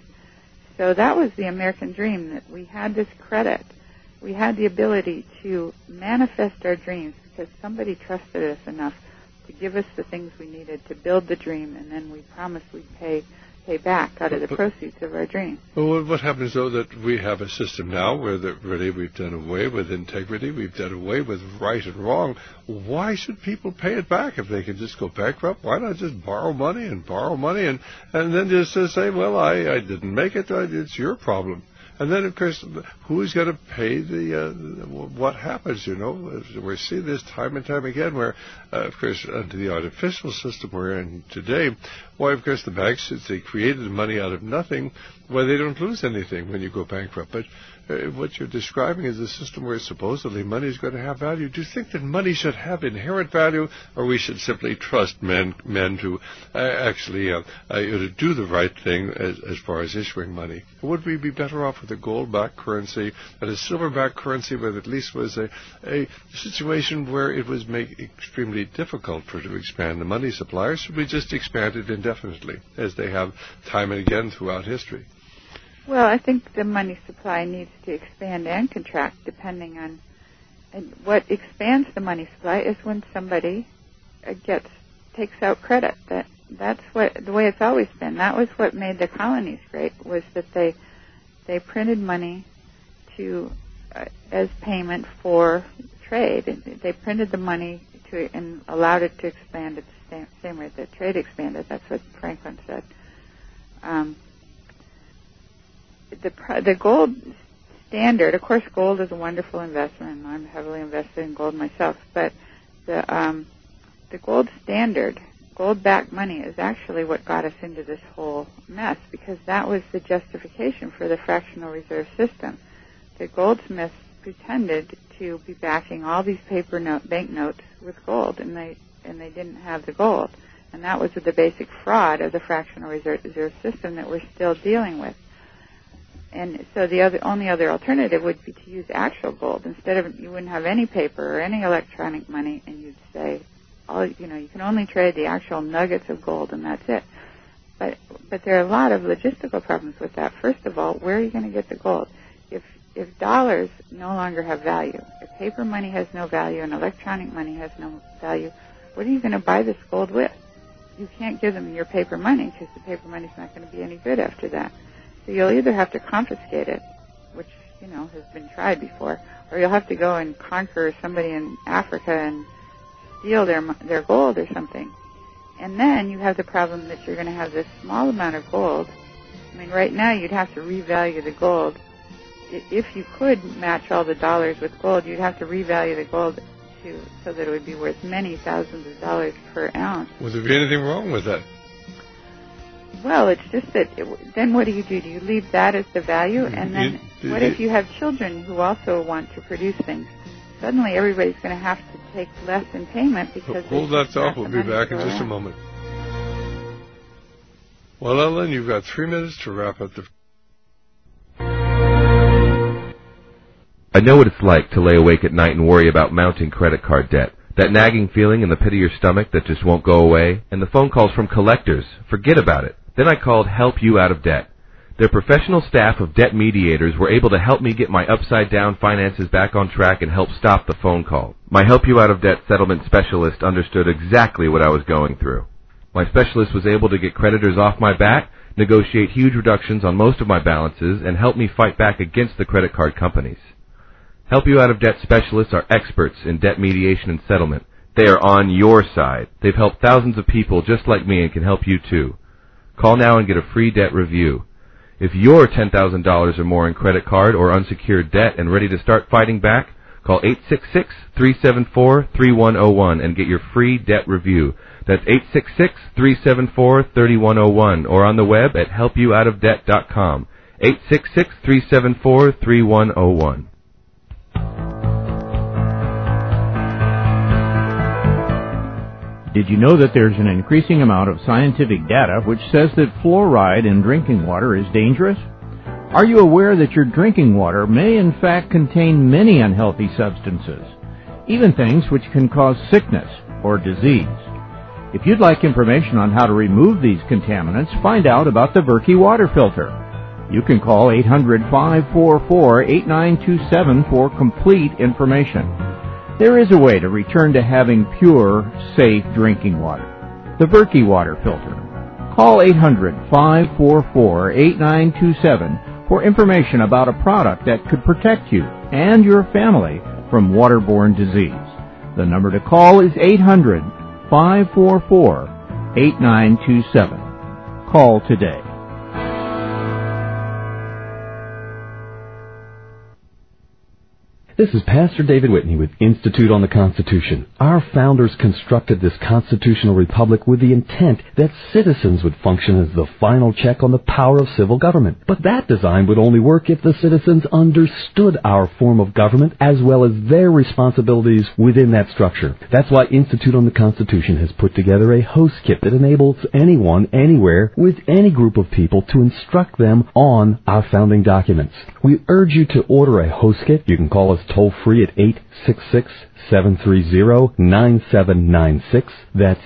So that was the American dream, that we had this credit. We had the ability to manifest our dreams because somebody trusted us enough to give us the things we needed to build the dream, and then we promised we'd pay back out of the proceeds of our dream. Well, what happens, though, that we have a system now where really we've done away with integrity, we've done away with right and wrong. Why should people pay it back if they can just go bankrupt? Why not just borrow money and then just say, well, I didn't make it, it's your problem. And then, of course, who's going to pay what happens, We see this time and time again where, of course, under the artificial system we're in today, why, of course, the banks, since they created money out of nothing, why they don't lose anything when you go bankrupt. But what you're describing is a system where supposedly money is going to have value. Do you think that money should have inherent value, or we should simply trust men to actually to do the right thing as far as issuing money? Would we be better off with a gold-backed currency and a silver-backed currency where at least was a situation where it was made extremely difficult to expand the money supply, or should we just expand it indefinitely, as they have time and again throughout history? Well, I think the money supply needs to expand and contract depending on, and what expands the money supply is when somebody takes out credit. That's the way it's always been. That was what made the colonies great, was that they printed money as payment for trade. They printed the money and allowed it to expand at the same rate that trade expanded. That's what Franklin said. The gold standard, of course, gold is a wonderful investment, and I'm heavily invested in gold myself. But the gold standard, gold-backed money, is actually what got us into this whole mess, because that was the justification for the fractional reserve system. The goldsmiths pretended to be backing all these banknotes with gold, and they didn't have the gold, and that was the basic fraud of the fractional reserve system that we're still dealing with. And so the only other alternative would be to use actual gold. Instead of, you wouldn't have any paper or any electronic money, and you'd say, you can only trade the actual nuggets of gold, and that's it. But there are a lot of logistical problems with that. First of all, where are you going to get the gold? If dollars no longer have value, if paper money has no value and electronic money has no value, what are you going to buy this gold with? You can't give them your paper money because the paper money's not going to be any good after that. So you'll either have to confiscate it, which, has been tried before, or you'll have to go and conquer somebody in Africa and steal their gold or something. And then you have the problem that you're going to have this small amount of gold. I mean, right now you'd have to revalue the gold. If you could match all the dollars with gold, you'd have to revalue the gold so that it would be worth many thousands of dollars per ounce. Would there be anything wrong with that? Well, it's just that then what do? Do you leave that as the value? And then what if you have children who also want to produce things? Suddenly everybody's going to have to take less in payment because... Hold that thought. We'll be back in just a moment. Well, Ellen, you've got 3 minutes to wrap up the... I know what it's like to lay awake at night and worry about mounting credit card debt. That nagging feeling in the pit of your stomach that just won't go away. And the phone calls from collectors. Forget about it. Then I called Help You Out of Debt. Their professional staff of debt mediators were able to help me get my upside-down finances back on track and help stop the phone call. My Help You Out of Debt settlement specialist understood exactly what I was going through. My specialist was able to get creditors off my back, negotiate huge reductions on most of my balances, and help me fight back against the credit card companies. Help You Out of Debt specialists are experts in debt mediation and settlement. They are on your side. They've helped thousands of people just like me and can help you too. Call now and get a free debt review. If you're $10,000 or more in credit card or unsecured debt and ready to start fighting back, call 866-374-3101 and get your free debt review. That's 866-374-3101 or on the web at helpyououtofdebt.com. 866-374-3101. Did you know that there's an increasing amount of scientific data which says that fluoride in drinking water is dangerous? Are you aware that your drinking water may in fact contain many unhealthy substances, even things which can cause sickness or disease? If you'd like information on how to remove these contaminants, find out about the Berkey water filter. You can call 800-544-8927 for complete information. There is a way to return to having pure, safe drinking water. The Berkey water filter. Call 800-544-8927 for information about a product that could protect you and your family from waterborne disease. The number to call is 800-544-8927. Call today. This is Pastor David Whitney with Institute on the Constitution. Our founders constructed this constitutional republic with the intent that citizens would function as the final check on the power of civil government. But that design would only work if the citizens understood our form of government as well as their responsibilities within that structure. That's why Institute on the Constitution has put together a host kit that enables anyone, anywhere, with any group of people to instruct them on our founding documents. We urge you to order a host kit. You can call us toll-free at 866-730-9796. That's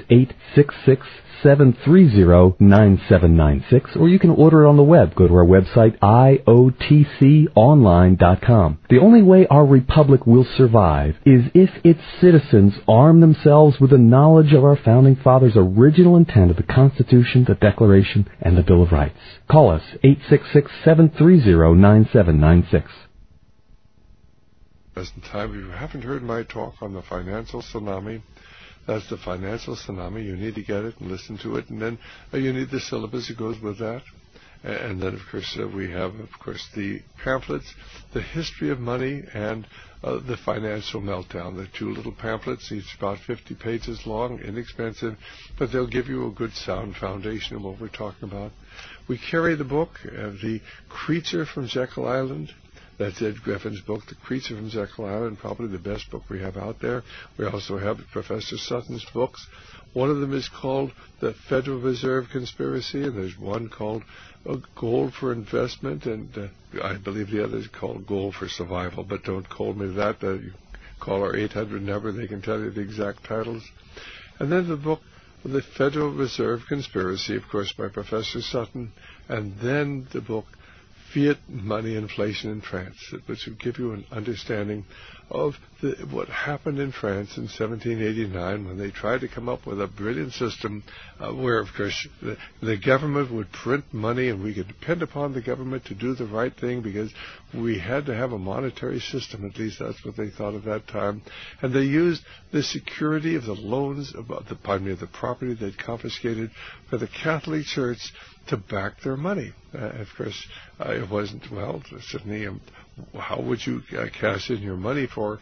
866-730-9796. Or you can order it on the web. Go to our website, iotconline.com. The only way our republic will survive is if its citizens arm themselves with the knowledge of our Founding Fathers' original intent of the Constitution, the Declaration, and the Bill of Rights. Call us, 866-730-9796. Present time, if you haven't heard my talk on the financial tsunami, that's the financial tsunami. You need to get it and listen to it, and then you need the syllabus that goes with that. And then, of course, we have, of course, the pamphlets, the history of money, and the financial meltdown. The two little pamphlets, each about 50 pages long, inexpensive, but they'll give you a good sound foundation of what we're talking about. We carry the book, The Creature from Jekyll Island. That's Ed Griffin's book, The Creature from Jekyll Island, probably the best book we have out there. We also have Professor Sutton's books. One of them is called The Federal Reserve Conspiracy, and there's one called Gold for Investment, and I believe the other is called Gold for Survival, but don't call me that. You call our 800 number, they can tell you the exact titles. And then the book, The Federal Reserve Conspiracy, of course, by Professor Sutton, and then the book, fiat money inflation in France, which will give you an understanding of what happened in France in 1789 when they tried to come up with a brilliant system where, of course, the government would print money and we could depend upon the government to do the right thing because we had to have a monetary system. At least that's what they thought at that time. And they used the security of the loans, of the property they'd confiscated for the Catholic Church to back their money. Of course, it wasn't, certainly, how would you cash in your money for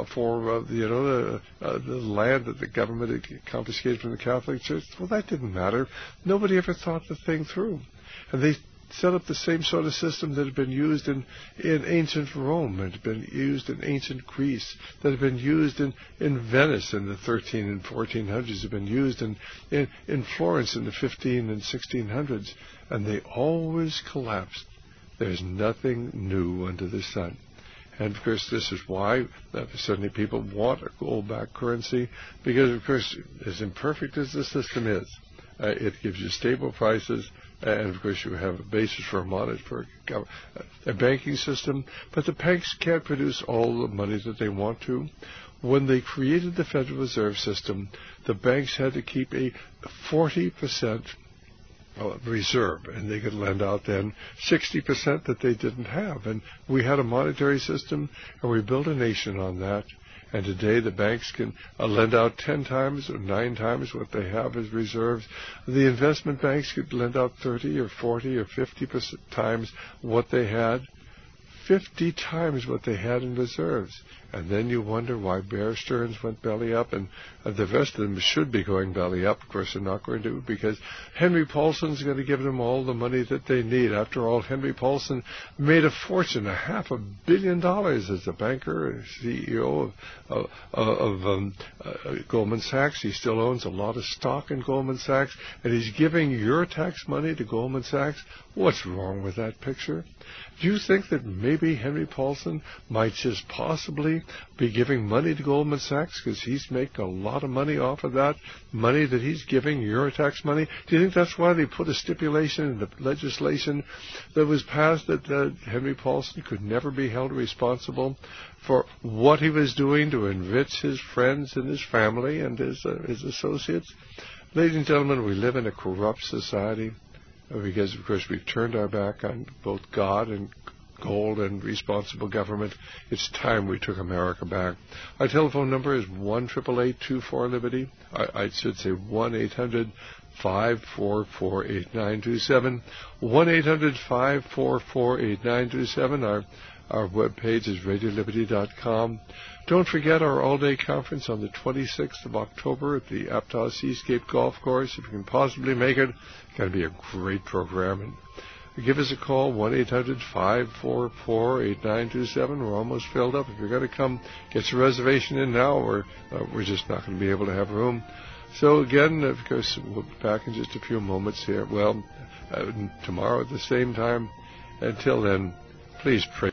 the land that the government had confiscated from the Catholic Church? Well, that didn't matter. Nobody ever thought the thing through. And they set up the same sort of system that had been used in ancient Rome, that had been used in ancient Greece, that had been used in Venice in the 13 and 1400s, had been used in Florence in the 15 and 1600s, and they always collapsed. There's nothing new under the sun. And, of course, this is why certainly people want a gold-backed currency, because, of course, as imperfect as the system is, it gives you stable prices, and, of course, you have a basis for a banking system. But the banks can't produce all the money that they want to. When they created the Federal Reserve System, the banks had to keep a 40% reserve, and they could lend out then 60% that they didn't have. And we had a monetary system, and we built a nation on that. And today the banks can lend out 10 times or 9 times what they have as reserves. The investment banks could lend out 30 or 40 or 50% times what they had, 50 times what they had in reserves. And then you wonder why Bear Stearns went belly up, and the rest of them should be going belly up. Of course, they're not going to, because Henry Paulson's going to give them all the money that they need. After all, Henry Paulson made a fortune, $500 million as a banker, CEO of Goldman Sachs. He still owns a lot of stock in Goldman Sachs, and he's giving your tax money to Goldman Sachs. What's wrong with that picture? Do you think that maybe Henry Paulson might just possibly be giving money to Goldman Sachs because he's making a lot of money off of that money that he's giving, your tax money? Do you think that's why they put a stipulation in the legislation that was passed that Henry Paulson could never be held responsible for what he was doing to enrich his friends and his family and his associates? Ladies and gentlemen, we live in a corrupt society because, of course, we've turned our back on both God and gold and responsible government. It's time we took America back. Our telephone number is 1-888-24-LIBERTY. I should say 1-800-544-8927. 1-800-544-8927. Our webpage is radioliberty.com. Don't forget our all-day conference on the 26th of October at the Aptos Seascape Golf Course. If you can possibly make it, it's going to be a great program. And give us a call, 1-800-544-8927. We're almost filled up. If you're going to come, get your reservation in now, or we're just not going to be able to have room. So again, of course, we'll be back in just a few moments here. Well, tomorrow at the same time. Until then, please pray.